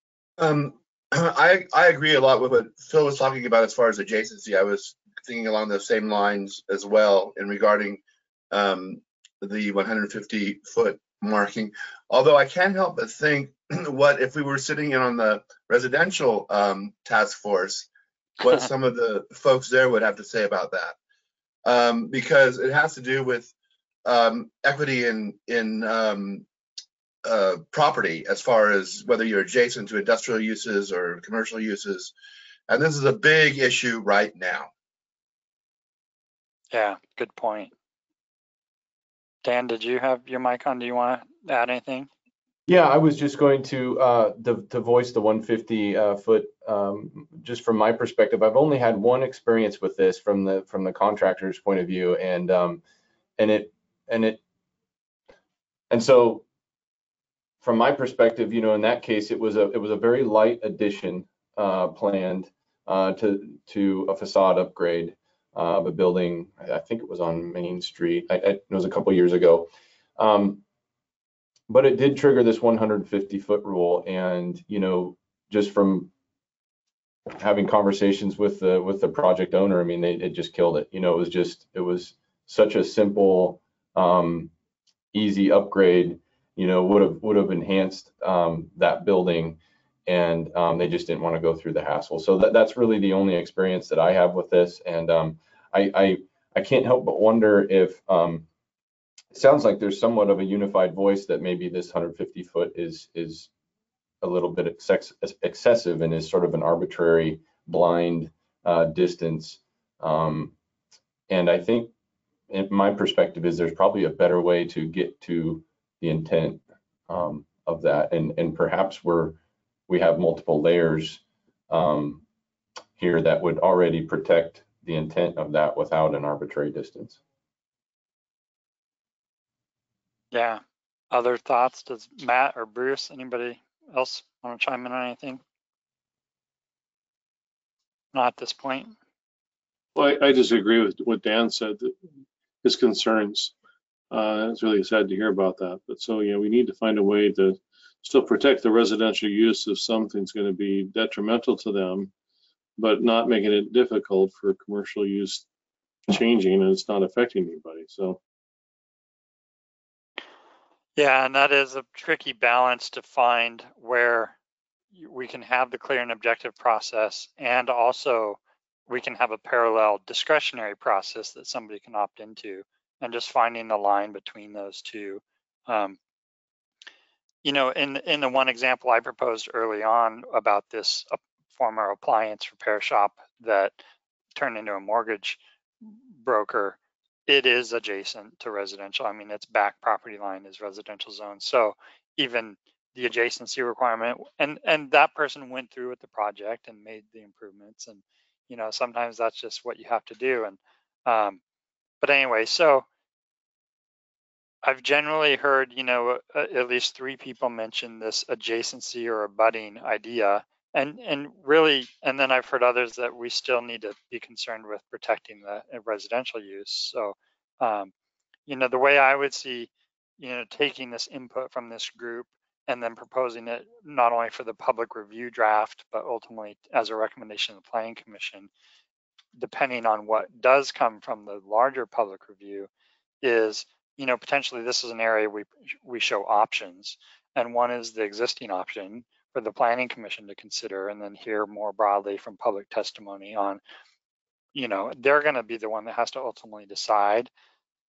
I agree a lot with what Phil was talking about as far as adjacency. I was thinking along those same lines as well in regarding the 150-foot marking. Although I can't help but think, what if we were sitting in on the residential task force, what some of the folks there would have to say about that, because it has to do with equity in property, as far as whether you're adjacent to industrial uses or commercial uses, and this is a big issue right now. Yeah, good point. Dan, did you have your mic on? Do you want to add anything? Yeah, I was just going to voice the 150 foot. Just from my perspective, I've only had one experience with this from the contractor's point of view, and so from my perspective, in that case, it was a very light addition planned to a facade upgrade of a building. I think it was on Main Street. It was a couple years ago. But it did trigger this 150-foot rule, and just from having conversations with the project owner, I mean, it just killed it. It was such a simple, easy upgrade. Would have enhanced that building, and they just didn't want to go through the hassle. So that's really the only experience that I have with this, and I can't help but wonder if it sounds like there's somewhat of a unified voice that maybe this 150 foot is a little bit excessive and is sort of an arbitrary blind distance. And I think, in my perspective, is there's probably a better way to get to the intent of that, and perhaps we have multiple layers here that would already protect the intent of that without an arbitrary distance. Yeah. Other thoughts? Does Matt or Bruce, anybody else want to chime in on anything? Not at this point. Well, I just agree with what Dan said, that his concerns. It's really sad to hear about that. But so, we need to find a way to still protect the residential use if something's going to be detrimental to them, but not making it difficult for commercial use changing and it's not affecting anybody. So. Yeah, and that is a tricky balance to find where we can have the clear and objective process, and also we can have a parallel discretionary process that somebody can opt into, and just finding the line between those two. In the one example I proposed early on about this former appliance repair shop that turned into a mortgage broker, it is adjacent to residential. I mean, its back property line is residential zone. So even the adjacency requirement, and that person went through with the project and made the improvements. And, sometimes that's just what you have to do. And, but anyway, so I've generally heard, at least 3 people mention this adjacency or abutting idea. And really, and then I've heard others that we still need to be concerned with protecting the residential use. So, the way I would see, taking this input from this group and then proposing it not only for the public review draft, but ultimately as a recommendation of the Planning Commission, depending on what does come from the larger public review, is, potentially this is an area we show options. And one is the existing option for the Planning Commission to consider, and then hear more broadly from public testimony on, they're going to be the one that has to ultimately decide.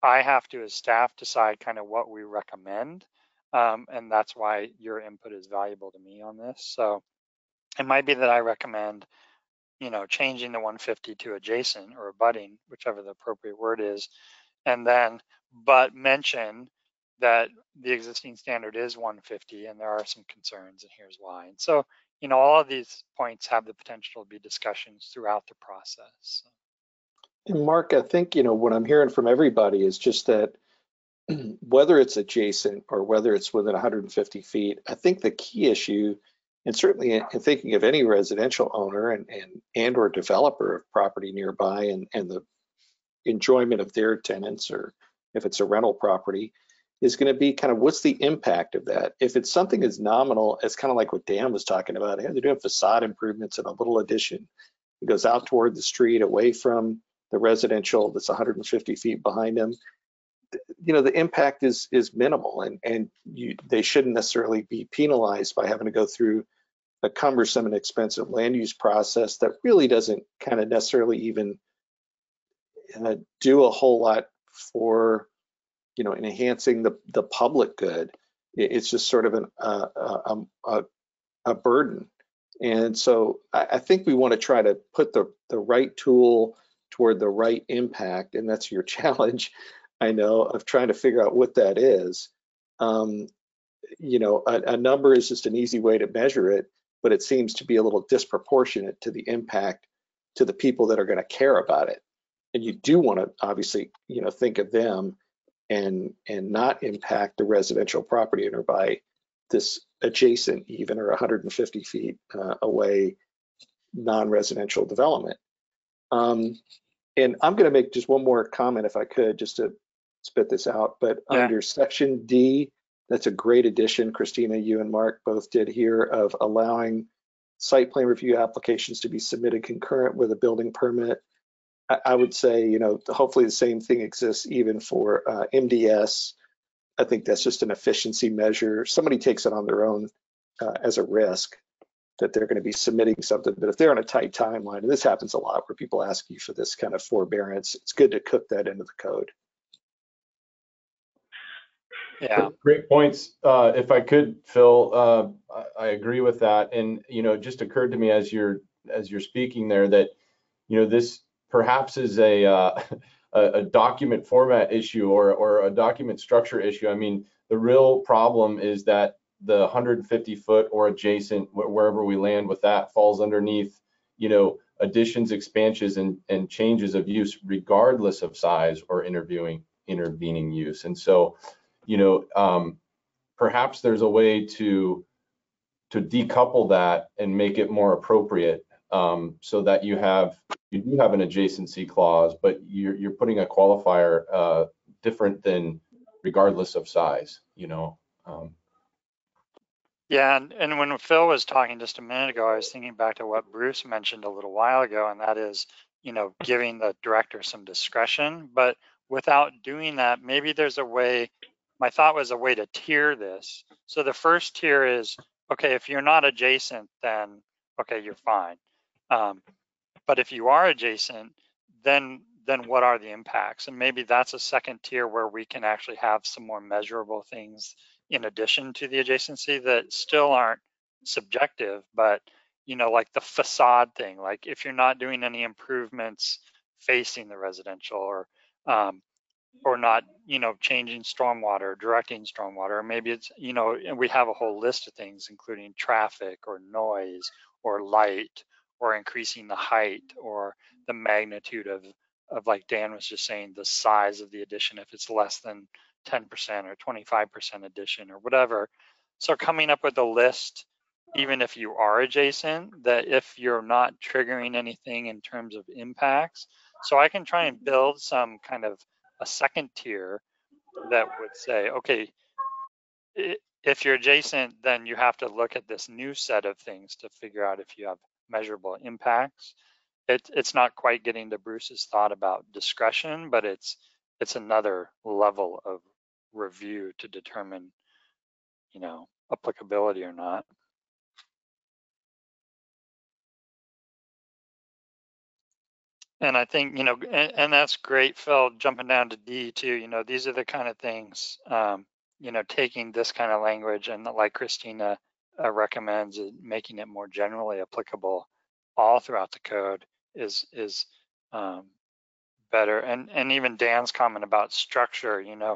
I have to, as staff, decide kind of what we recommend. And that's why your input is valuable to me on this. So it might be that I recommend, changing the 150 to adjacent or abutting, whichever the appropriate word is, and then, but mention that the existing standard is 150 and there are some concerns and here's why. And so, all of these points have the potential to be discussions throughout the process. And Mark, I think, what I'm hearing from everybody is just that whether it's adjacent or whether it's within 150 feet, I think the key issue, and certainly in thinking of any residential owner and or developer of property nearby and the enjoyment of their tenants, or if it's a rental property, is going to be kind of what's the impact of that. If it's something as nominal as kind of like what Dan was talking about, hey, they're doing facade improvements in a little addition. It goes out toward the street, away from the residential that's 150 feet behind them. The impact is minimal, and they shouldn't necessarily be penalized by having to go through a cumbersome and expensive land use process that really doesn't kind of necessarily even do a whole lot for enhancing the public good. It's just sort of a burden. And so I think we want to try to put the right tool toward the right impact, and that's your challenge, I know, of trying to figure out what that is. A number is just an easy way to measure it, but it seems to be a little disproportionate to the impact to the people that are going to care about it. And you do want to obviously, think of them and not impact the residential property owner by this adjacent even or 150 feet away non-residential development. And I'm going to make just one more comment, if I could, just to spit this out. But under Section D, that's a great addition, Christina, you and Mark both did here, of allowing site plan review applications to be submitted concurrent with a building permit. I would say, hopefully the same thing exists even for MDS. I think that's just an efficiency measure. Somebody takes it on their own as a risk that they're going to be submitting something. But if they're on a tight timeline, and this happens a lot where people ask you for this kind of forbearance, it's good to cook that into the code. Yeah. Great points. If I could, Phil, I agree with that. And, it just occurred to me as you're speaking there that, this perhaps is a document format issue or a document structure issue. I mean, the real problem is that the 150 foot or adjacent, wherever we land with that, falls underneath, additions, expansions, and changes of use, regardless of size or intervening use. And so, perhaps there's a way to decouple that and make it more appropriate, so that you do have an adjacency clause, but you're putting a qualifier different than regardless of size. Yeah, and when Phil was talking just a minute ago, I was thinking back to what Bruce mentioned a little while ago, and that is, giving the director some discretion. But without doing that, maybe there's a way. My thought was a way to tier this. So the first tier is, okay, if you're not adjacent, then okay, you're fine. But if you are adjacent, then what are the impacts? And maybe that's a second tier where we can actually have some more measurable things in addition to the adjacency that still aren't subjective, but like the facade thing, like if you're not doing any improvements facing the residential, or not, changing stormwater, directing stormwater, or maybe it's, and we have a whole list of things, including traffic or noise or light, or increasing the height or the magnitude of like Dan was just saying, the size of the addition, if it's less than 10% or 25% addition or whatever. So coming up with a list, even if you are adjacent, that if you're not triggering anything in terms of impacts, so I can try and build some kind of a second tier that would say, okay, if you're adjacent, then you have to look at this new set of things to figure out if you have measurable impacts. It's not quite getting to Bruce's thought about discretion, but it's another level of review to determine, applicability or not. And I think, you know, and that's great, Phil, jumping down to D too. You know, these are the kind of things, you know, taking this kind of language and like Christina recommends, making it more generally applicable all throughout the code is better. And even Dan's comment about structure, you know,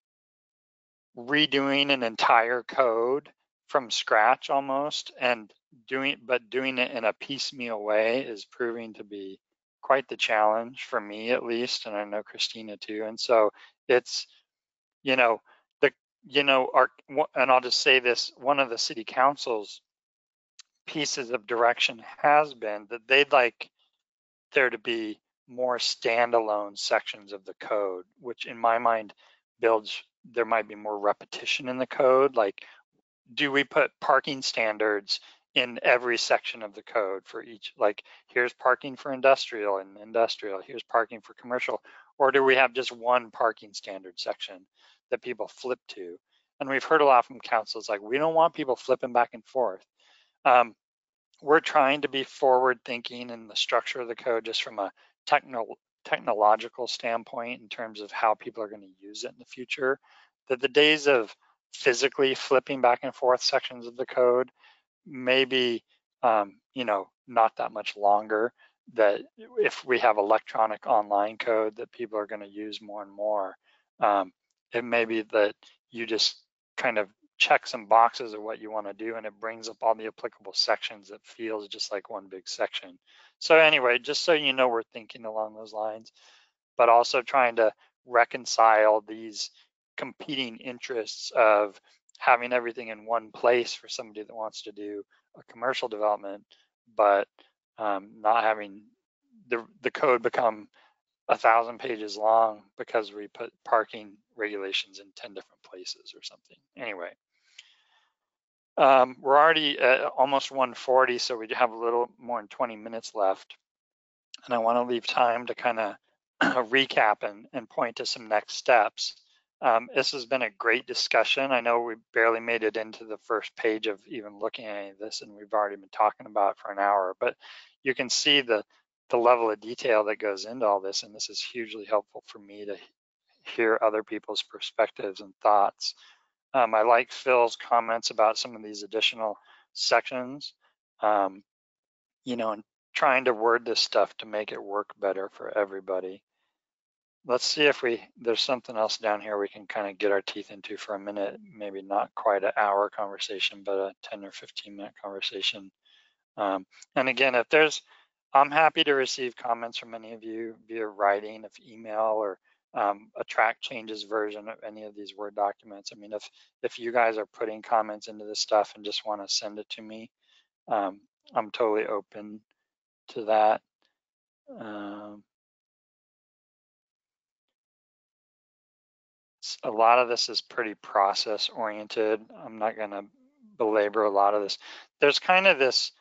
redoing an entire code from scratch almost and doing it in a piecemeal way is proving to be quite the challenge for me at least, and I know Christina too. And so it's, you know, and I'll just say this, one of the city council's pieces of direction has been that they'd like there to be more standalone sections of the code, which in my mind there might be more repetition in the code. Like, do we put parking standards in every section of the code for each, like here's parking for industrial and industrial, here's parking for commercial, or do we have just one parking standard section that people flip to? And we've heard a lot from councils like, we don't want people flipping back and forth. We're trying to be forward thinking in the structure of the code just from a technological standpoint in terms of how people are going to use it in the future, that the days of physically flipping back and forth sections of the code maybe you know, not that much longer, that if we have electronic online code that people are going to use more and more, it may be that you just kind of check some boxes of what you want to do and it brings up all the applicable sections that feels just like one big section. So anyway, just so you know, we're thinking along those lines, but also trying to reconcile these competing interests of having everything in one place for somebody that wants to do a commercial development, but not having the code become 1,000 pages long because we put parking regulations in 10 different places or something. Anyway, we're already at almost 1:40, so we have a little more than 20 minutes left. And I want to leave time to kind of recap and point to some next steps. This has been a great discussion. I know we barely made it into the first page of even looking at any of this, and we've already been talking about it for an hour, but you can see the level of detail that goes into all this, and this is hugely helpful for me to hear other people's perspectives and thoughts. I like Phil's comments about some of these additional sections, you know, and trying to word this stuff to make it work better for everybody. Let's see if there's something else down here we can kind of get our teeth into for a minute, maybe not quite an hour conversation, but a 10 or 15 minute conversation. And again, I'm happy to receive comments from any of you via writing, of email, or a track changes version of any of these Word documents. I mean, if you guys are putting comments into this stuff and just want to send it to me, I'm totally open to that. A lot of this is pretty process oriented. I'm not going to belabor a lot of this. There's kind of this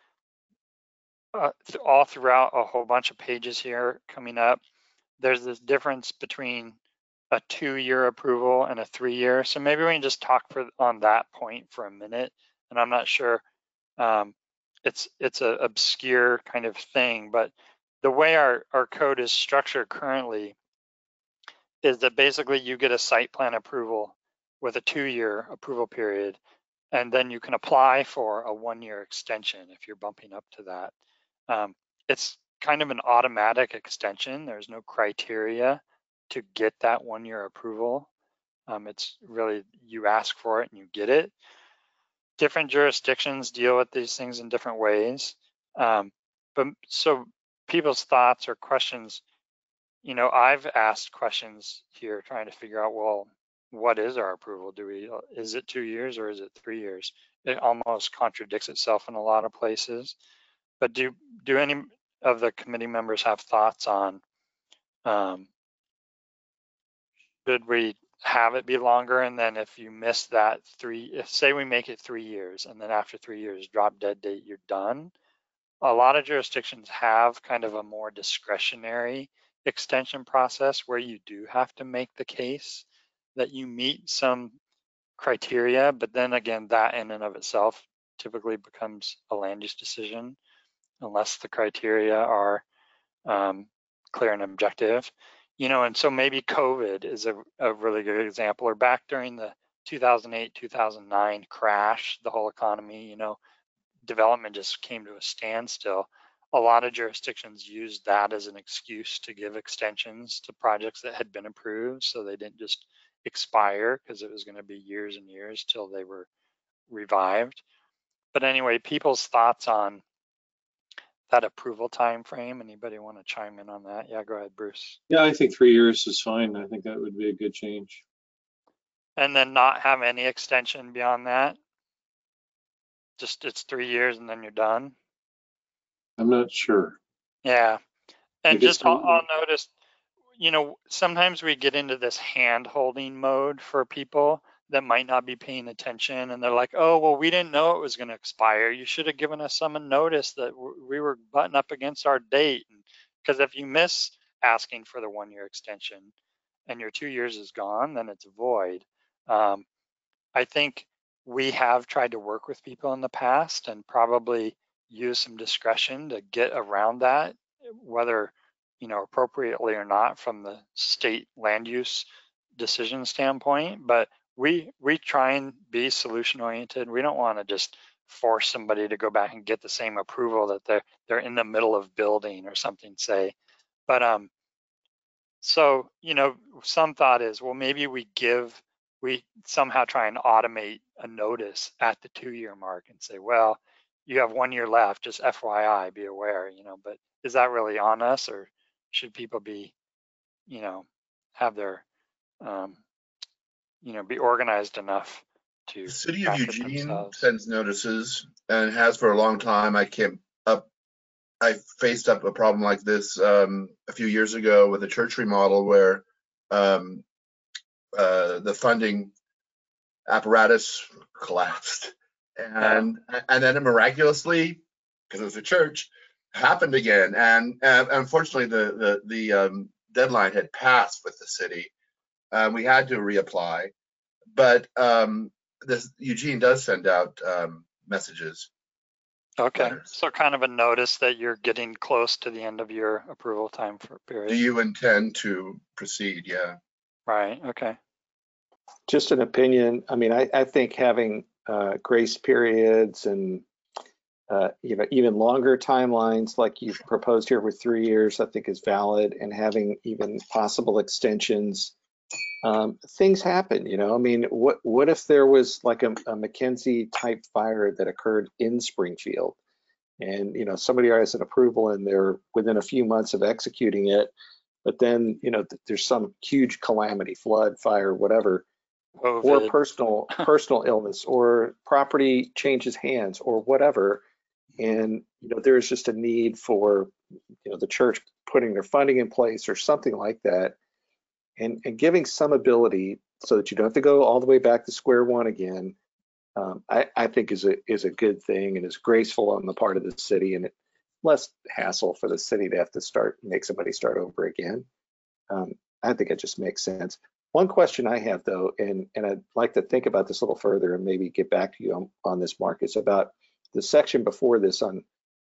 all throughout a whole bunch of pages here coming up. There's this difference between a 2-year approval and a 3-year. So maybe we can just talk on that point for a minute. And I'm not sure, it's an obscure kind of thing, but the way our code is structured currently is that basically you get a site plan approval with a 2-year approval period, and then you can apply for a 1-year extension if you're bumping up to that. It's kind of an automatic extension. There's no criteria to get that 1-year approval. It's really, you ask for it and you get it. Different jurisdictions deal with these things in different ways. But so people's thoughts or questions, you know, I've asked questions here trying to figure out, well, what is our approval? Is it 2 years or is it 3 years? It almost contradicts itself in a lot of places. But do any of the committee members have thoughts on, should we have it be longer? And then if you miss that say we make it 3 years, and then after 3 years, drop dead date, you're done. A lot of jurisdictions have kind of a more discretionary extension process where you do have to make the case that you meet some criteria, but then again, that in and of itself typically becomes a land use decision unless the criteria are clear and objective, you know, and so maybe COVID is a really good example, or back during the 2008, 2009 crash, the whole economy, you know, development just came to a standstill. A lot of jurisdictions used that as an excuse to give extensions to projects that had been approved, so they didn't just expire, because it was going to be years and years till they were revived. But anyway, people's thoughts on that approval time frame. Anybody want to chime in on that? Yeah, go ahead, Bruce. Yeah, I think 3 years is fine. I think that would be a good change. And then not have any extension beyond that? Just it's 3 years and then you're done? I'm not sure. Yeah. And Because just I'll notice, you know, sometimes we get into this hand-holding mode for people that might not be paying attention, and they're like, oh, well, we didn't know it was going to expire. You should have given us some notice that we were butting up against our date. Because if you miss asking for the 1-year extension and your 2 years is gone, then it's void. I think we have tried to work with people in the past and probably use some discretion to get around that, whether, you know, appropriately or not from the state land use decision standpoint. But we try and be solution oriented. We don't want to just force somebody to go back and get the same approval that they're in the middle of building or something, say. But so, you know, some thought is, well, maybe we somehow try and automate a notice at the 2-year mark and say, well, you have 1 year left, just FYI, be aware, you know. But is that really on us, or should people be, you know, have their, you know, be organized enough to? The city of Eugene sends notices and has for a long time. I faced up a problem like this a few years ago with a church remodel where the funding apparatus collapsed, and then it miraculously, because it was a church, happened again. And unfortunately, the deadline had passed with the city. We had to reapply, but Eugene does send out messages. Okay, letters. So kind of a notice that you're getting close to the end of your approval time for period. Do you intend to proceed? Yeah. Right, okay. Just an opinion. I mean, I think having grace periods and you know, even longer timelines like you've proposed here with 3 years, I think is valid, and having even possible extensions. Things happen, you know. I mean, what if there was like a McKenzie type fire that occurred in Springfield, and you know, somebody has an approval and they're within a few months of executing it, but then you know there's some huge calamity, flood, fire, whatever, or personal illness, or property changes hands, or whatever, and you know there's just a need for, you know, the church putting their funding in place or something like that. And giving some ability so that you don't have to go all the way back to square one again, I think is a good thing, and is graceful on the part of the city, and less hassle for the city to have to make somebody start over again. I think it just makes sense. One question I have though, and I'd like to think about this a little further and maybe get back to you on this, Mark, is about the section before this on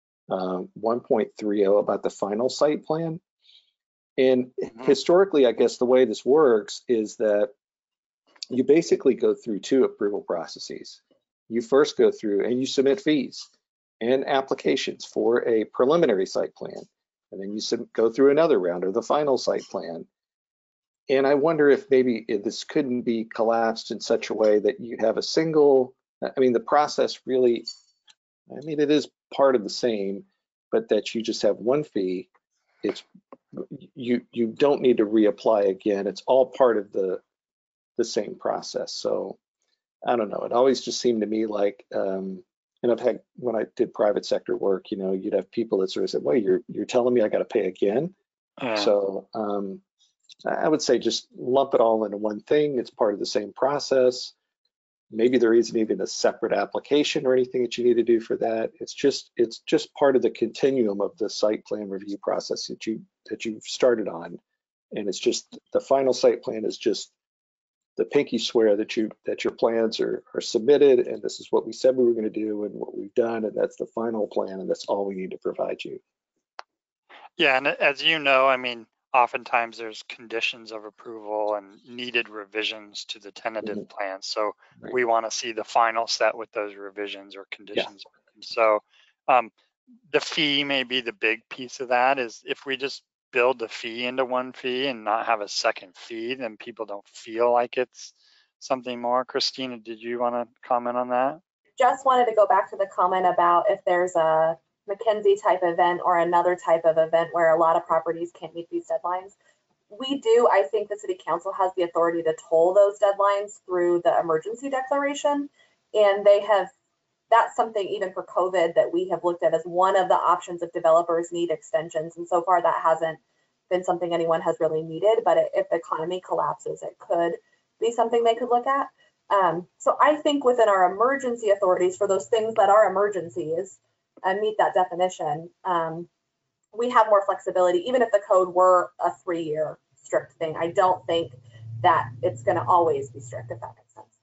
1.30 about the final site plan. And historically, I guess the way this works is that you basically go through 2 approval processes. You first go through and you submit fees and applications for a preliminary site plan, and then you go through another round of the final site plan. And I wonder if maybe this couldn't be collapsed in such a way that you have a single, I mean, the process really, I mean, it is part of the same, but that you just have one fee. It's you don't need to reapply again. It's all part of the same process. So I don't know. It always just seemed to me like, and I've had, when I did private sector work, you know, you'd have people that sort of said, "Wait, you're telling me I got to pay again?" So I would say just lump it all into one thing. It's part of the same process. Maybe there isn't even a separate application or anything that you need to do for that. It's just part of the continuum of the site plan review process that you've started on, and it's just the final site plan is just the pinky swear that your plans are submitted, and this is what we said we were going to do and what we've done, and that's the final plan, and that's all we need to provide you. Yeah, and as you know, I mean, oftentimes there's conditions of approval and needed revisions to the tentative plan. So Right. we want to see the final set with those revisions or conditions. So the fee may be the big piece of that. Is if we just build the fee into one fee and not have a second fee, then people don't feel like it's something more. Christina, did you want to comment on that? Just wanted to go back to the comment about if there's a McKinsey type event or another type of event where a lot of properties can't meet these deadlines. I think the city council has the authority to toll those deadlines through the emergency declaration. And that's something even for COVID that we have looked at as one of the options if developers need extensions. And so far that hasn't been something anyone has really needed, but if the economy collapses, it could be something they could look at. So I think within our emergency authorities for those things that are emergencies and meet that definition, we have more flexibility, even if the code were a 3-year strict thing. I don't think that it's going to always be strict, if that makes sense.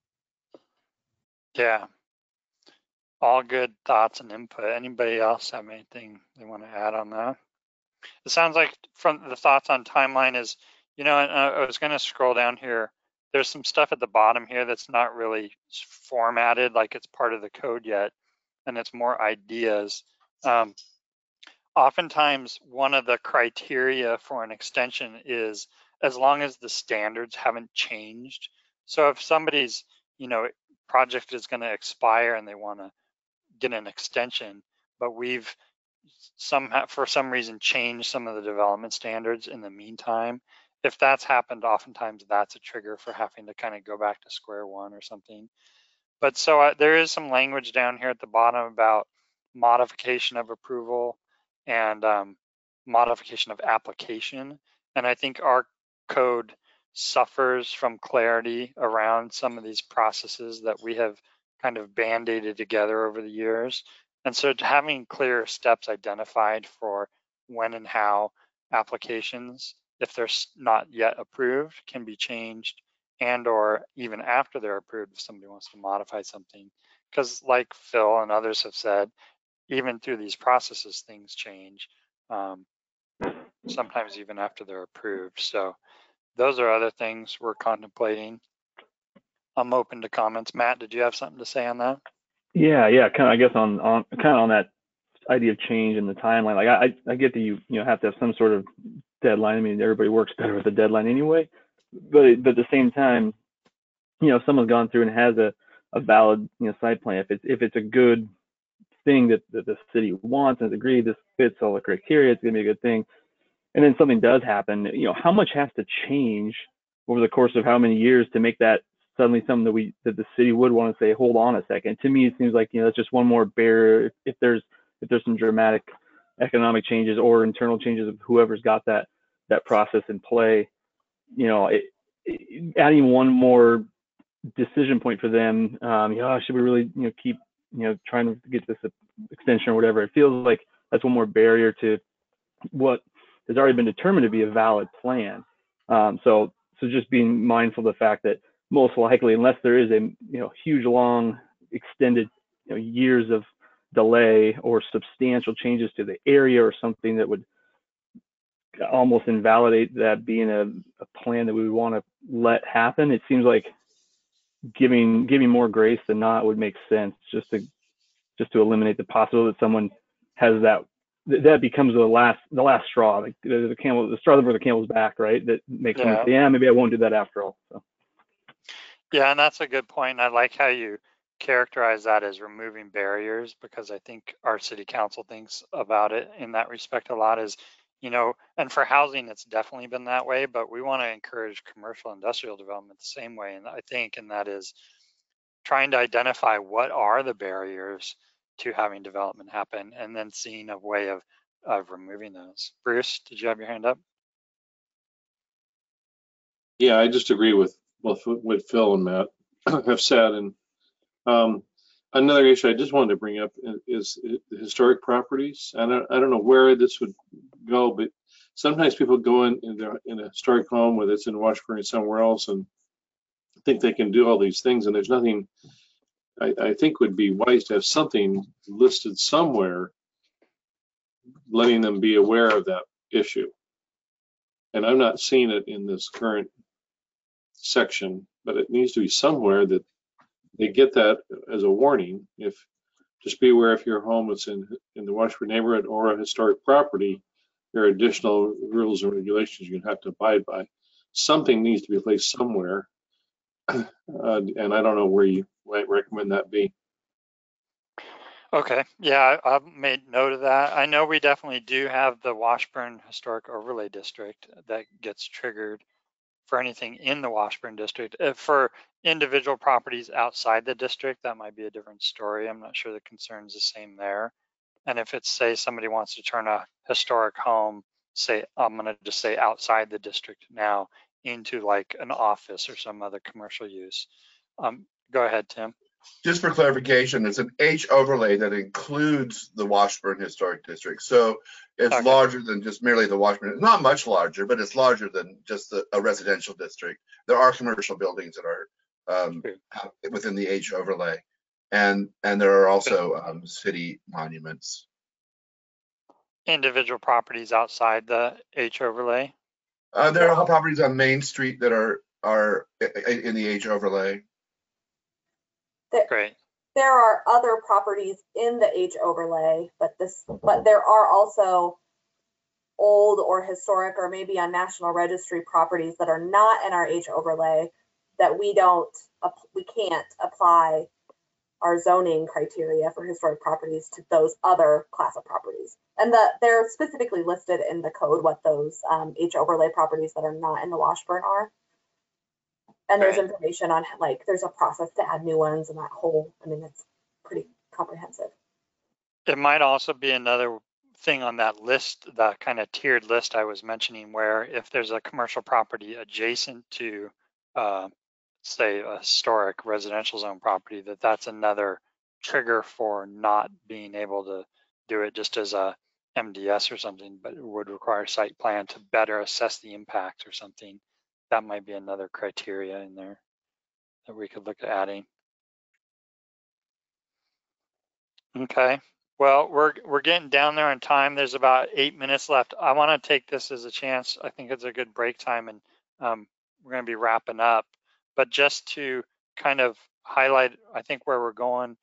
Yeah. All good thoughts and input. Anybody else have anything they want to add on that? It sounds like from the thoughts on timeline is, I was going to scroll down here. There's some stuff at the bottom here that's not really formatted like it's part of the code yet, and it's more ideas. Oftentimes, one of the criteria for an extension is as long as the standards haven't changed. So if somebody's, project is going to expire and they want to get an extension, but we've for some reason changed some of the development standards in the meantime, if that's happened, oftentimes that's a trigger for having to kind of go back to square one or something. But so there is some language down here at the bottom about modification of approval and modification of application. And I think our code suffers from clarity around some of these processes that we have kind of band-aided together over the years. And so having clear steps identified for when and how applications, if they're not yet approved, can be changed, and or even after they're approved if somebody wants to modify something. Because like Phil and others have said, even through these processes, things change, sometimes even after they're approved. So those are other things we're contemplating. I'm open to comments. Matt, did you have something to say on that? Yeah, kind of. I guess on that idea of change in the timeline. Like I get that you have to have some sort of deadline. I mean, everybody works better with a deadline anyway. But at the same time, if someone's gone through and has a valid site plan, if it's a good thing that the city wants and has agreed this fits all the criteria, it's gonna be a good thing. And then something does happen. How much has to change over the course of how many years to make that suddenly something that the city would want to say, hold on a second. To me, it seems like that's just one more barrier. If there's some dramatic economic changes or internal changes of whoever's got that process in play, adding one more decision point for them. Should we really keep trying to get this extension or whatever? It feels like that's one more barrier to what has already been determined to be a valid plan. So just being mindful of the fact that most likely, unless there is a huge, long, extended years of delay or substantial changes to the area or something that would almost invalidate that being a plan that we would want to let happen, it seems like giving more grace than not would make sense, just to eliminate the possibility that someone has that becomes the last straw, like the straw that the camel's back, right? That makes them say, yeah, maybe I won't do that after all. So. Yeah, and that's a good point. I like how you characterize that as removing barriers, because I think our city council thinks about it in that respect a lot. Is and for housing, it's definitely been that way, but we want to encourage commercial industrial development the same way. And I think, and that is trying to identify what are the barriers to having development happen, and then seeing a way of removing those. Bruce, did you have your hand up? Yeah, I just agree with what Phil and Matt have said. And another issue I just wanted to bring up is the historic properties. I don't know where this would go, but sometimes people go in a historic home, whether it's in Washburn or somewhere else, and think they can do all these things, and there's nothing. I think would be wise to have something listed somewhere letting them be aware of that issue. And I'm not seeing it in this current section, but it needs to be somewhere that they get that as a warning. If just be aware if your home is in the Washburn neighborhood or a historic property, there are additional rules and regulations you're gonna have to abide by. Something needs to be placed somewhere, and I don't know where you might recommend that be. Okay, yeah, I've made note of that. I know we definitely do have the Washburn Historic Overlay District that gets triggered for anything in the Washburn district. For individual properties outside the district, that might be a different story. I'm not sure the concern's the same there. And if it's, say, somebody wants to turn a historic home, say, I'm gonna just say outside the district now, into like an office or some other commercial use. Go ahead, Tim. Just for clarification, it's an H overlay that includes the Washburn Historic District. So it's Okay. larger than just merely the Washburn. It's not much larger, but it's larger than just a residential district. There are commercial buildings that are within the H overlay. And there are also city monuments. Individual properties outside the H overlay. There are properties on Main Street that are in the H overlay. Great. There are other properties in the H overlay, but there are also old or historic or maybe on National Registry properties that are not in our H overlay that we can't apply our zoning criteria for historic properties to those other class of properties. And they're specifically listed in the code what those H overlay properties that are not in the Washburn are. And there's information on, like, there's a process to add new ones and that whole, I mean, it's pretty comprehensive. It might also be another thing on that list, the kind of tiered list I was mentioning, where if there's a commercial property adjacent to, say, a historic residential zone property, that's another trigger for not being able to do it just as a MDS or something, but it would require a site plan to better assess the impact or something. That might be another criteria in there that we could look at adding. Okay, well, we're getting down there on time. There's about 8 minutes left. I want to take this as a chance. I think it's a good break time, and we're going to be wrapping up. But just to kind of highlight, I think where we're going,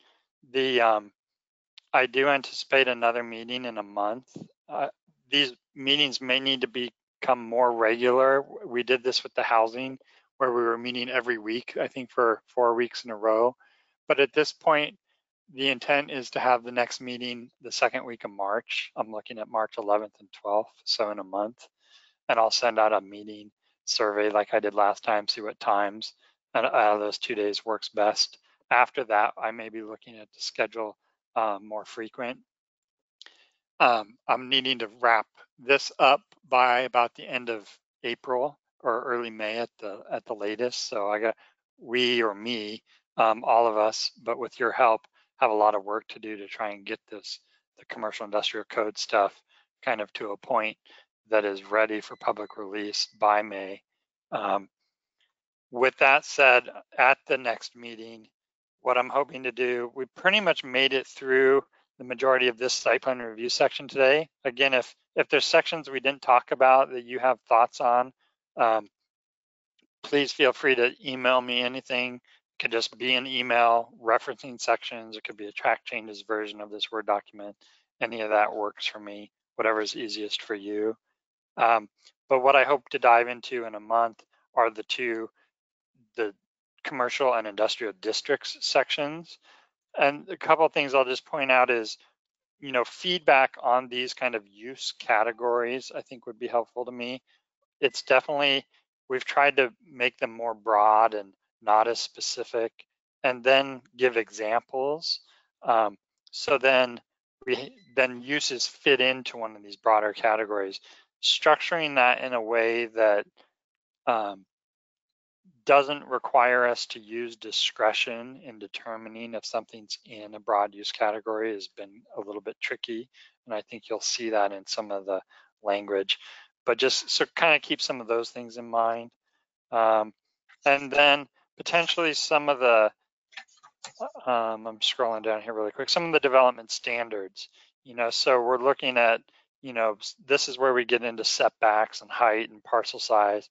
I do anticipate another meeting in a month. These meetings may need to become more regular. We did this with the housing, where we were meeting every week, I think for 4 weeks in a row. But at this point, the intent is to have the next meeting the second week of March. I'm looking at March 11th and 12th, so in a month. And I'll send out a meeting survey like I did last time, see what times out of those 2 days works best. After that, I may be looking at the schedule more frequent. I'm needing to wrap this up by about the end of April or early May at the latest. So I got all of us, but with your help, have a lot of work to do to try and get the commercial industrial code stuff kind of to a point that is ready for public release by May. With that said, at the next meeting, what I'm hoping to do, we pretty much made it through the majority of this site plan review section today. Again, if there's sections we didn't talk about that you have thoughts on, please feel free to email me anything. It could just be an email referencing sections. It could be a track changes version of this Word document. Any of that works for me, whatever is easiest for you. But what I hope to dive into in a month are the commercial and industrial districts sections. And a couple of things I'll just point out is, feedback on these kind of use categories, I think would be helpful to me. It's definitely, we've tried to make them more broad and not as specific, and then give examples. So then uses fit into one of these broader categories. Structuring that in a way that doesn't require us to use discretion in determining if something's in a broad use category has been a little bit tricky. And I think you'll see that in some of the language, but just so kind of keep some of those things in mind. And then potentially some of the, I'm scrolling down here really quick, some of the development standards. So we're looking at, this is where we get into setbacks and height and parcel size.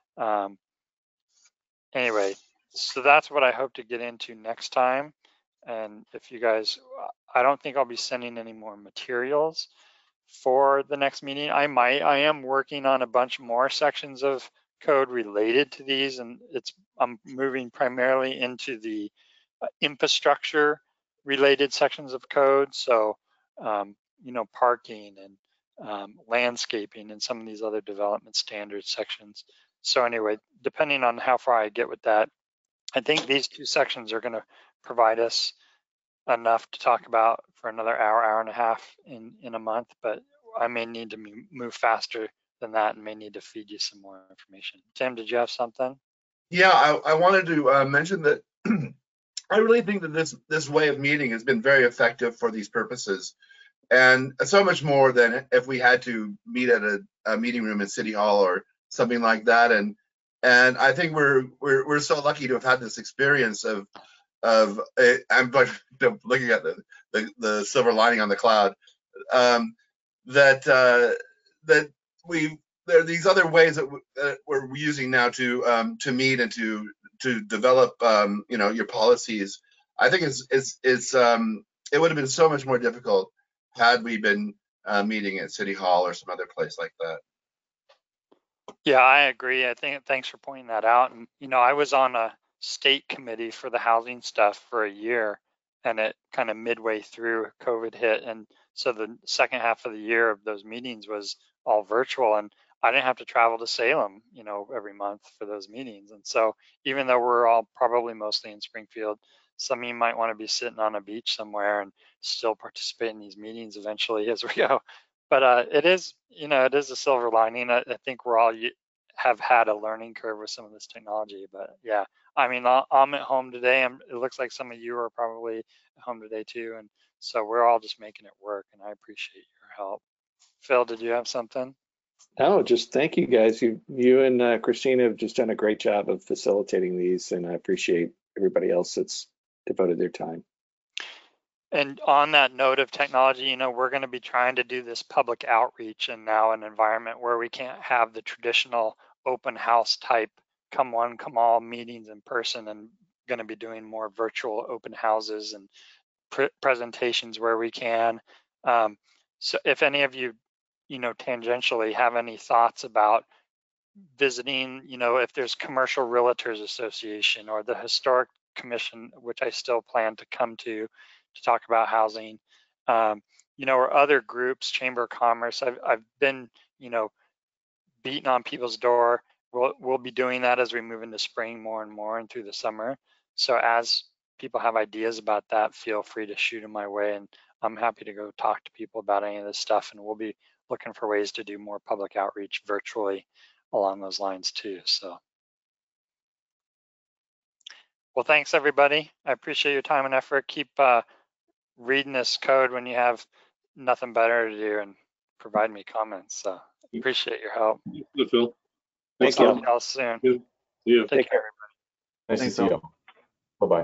Anyway, so that's what I hope to get into next time. And if you guys, I don't think I'll be sending any more materials for the next meeting. I am working on a bunch more sections of code related to these, and I'm moving primarily into the infrastructure related sections of code. So, parking and landscaping and some of these other development standards sections. So anyway, depending on how far I get with that, I think these two sections are going to provide us enough to talk about for another hour and a half in a month, but I may need to move faster than that and may need to feed you some more information. Tim, did you have something? Yeah, I wanted to mention that I really think that this way of meeting has been very effective for these purposes, and so much more than if we had to meet at a meeting room in City Hall or something like that. And I think we're so lucky to have had this experience of I'm looking at the silver lining on the cloud, that there are these other ways that we're using now to meet and to develop your policies. I think it would have been so much more difficult had we been meeting at City Hall or some other place like that. Yeah, I agree. I think thanks for pointing that out. And I was on a state committee for the housing stuff for a year, and it kind of midway through COVID hit, and so the second half of the year of those meetings was all virtual, and I didn't have to travel to Salem, every month for those meetings. And so even though we're all probably mostly in Springfield, some of you might want to be sitting on a beach somewhere and still participate in these meetings eventually as we go. But it is a silver lining. I think we're all have had a learning curve with some of this technology. But yeah, I mean, I'm at home today, and it looks like some of you are probably at home today too. And so we're all just making it work, and I appreciate your help. Phil, did you have something? No, just thank you guys. You and Christina have just done a great job of facilitating these, and I appreciate everybody else that's devoted their time. And on that note of technology, we're going to be trying to do this public outreach in now an environment where we can't have the traditional open house type come one, come all meetings in person, and going to be doing more virtual open houses and presentations where we can. So if any of you, tangentially have any thoughts about visiting, if there's Commercial Realtors Association or the Historic Commission, which I still plan to come to talk about housing, or other groups, Chamber of Commerce. I've been, beating on people's door. We'll be doing that as we move into spring more and more and through the summer. So as people have ideas about that, feel free to shoot them my way, and I'm happy to go talk to people about any of this stuff. And we'll be looking for ways to do more public outreach virtually along those lines too. So, well, thanks everybody. I appreciate your time and effort. Keep reading this code when you have nothing better to do, and provide me comments. So appreciate your help. Good, Phil. Thank you. Talk to y'all soon. Good. See you. Take care, everybody. Nice to see you.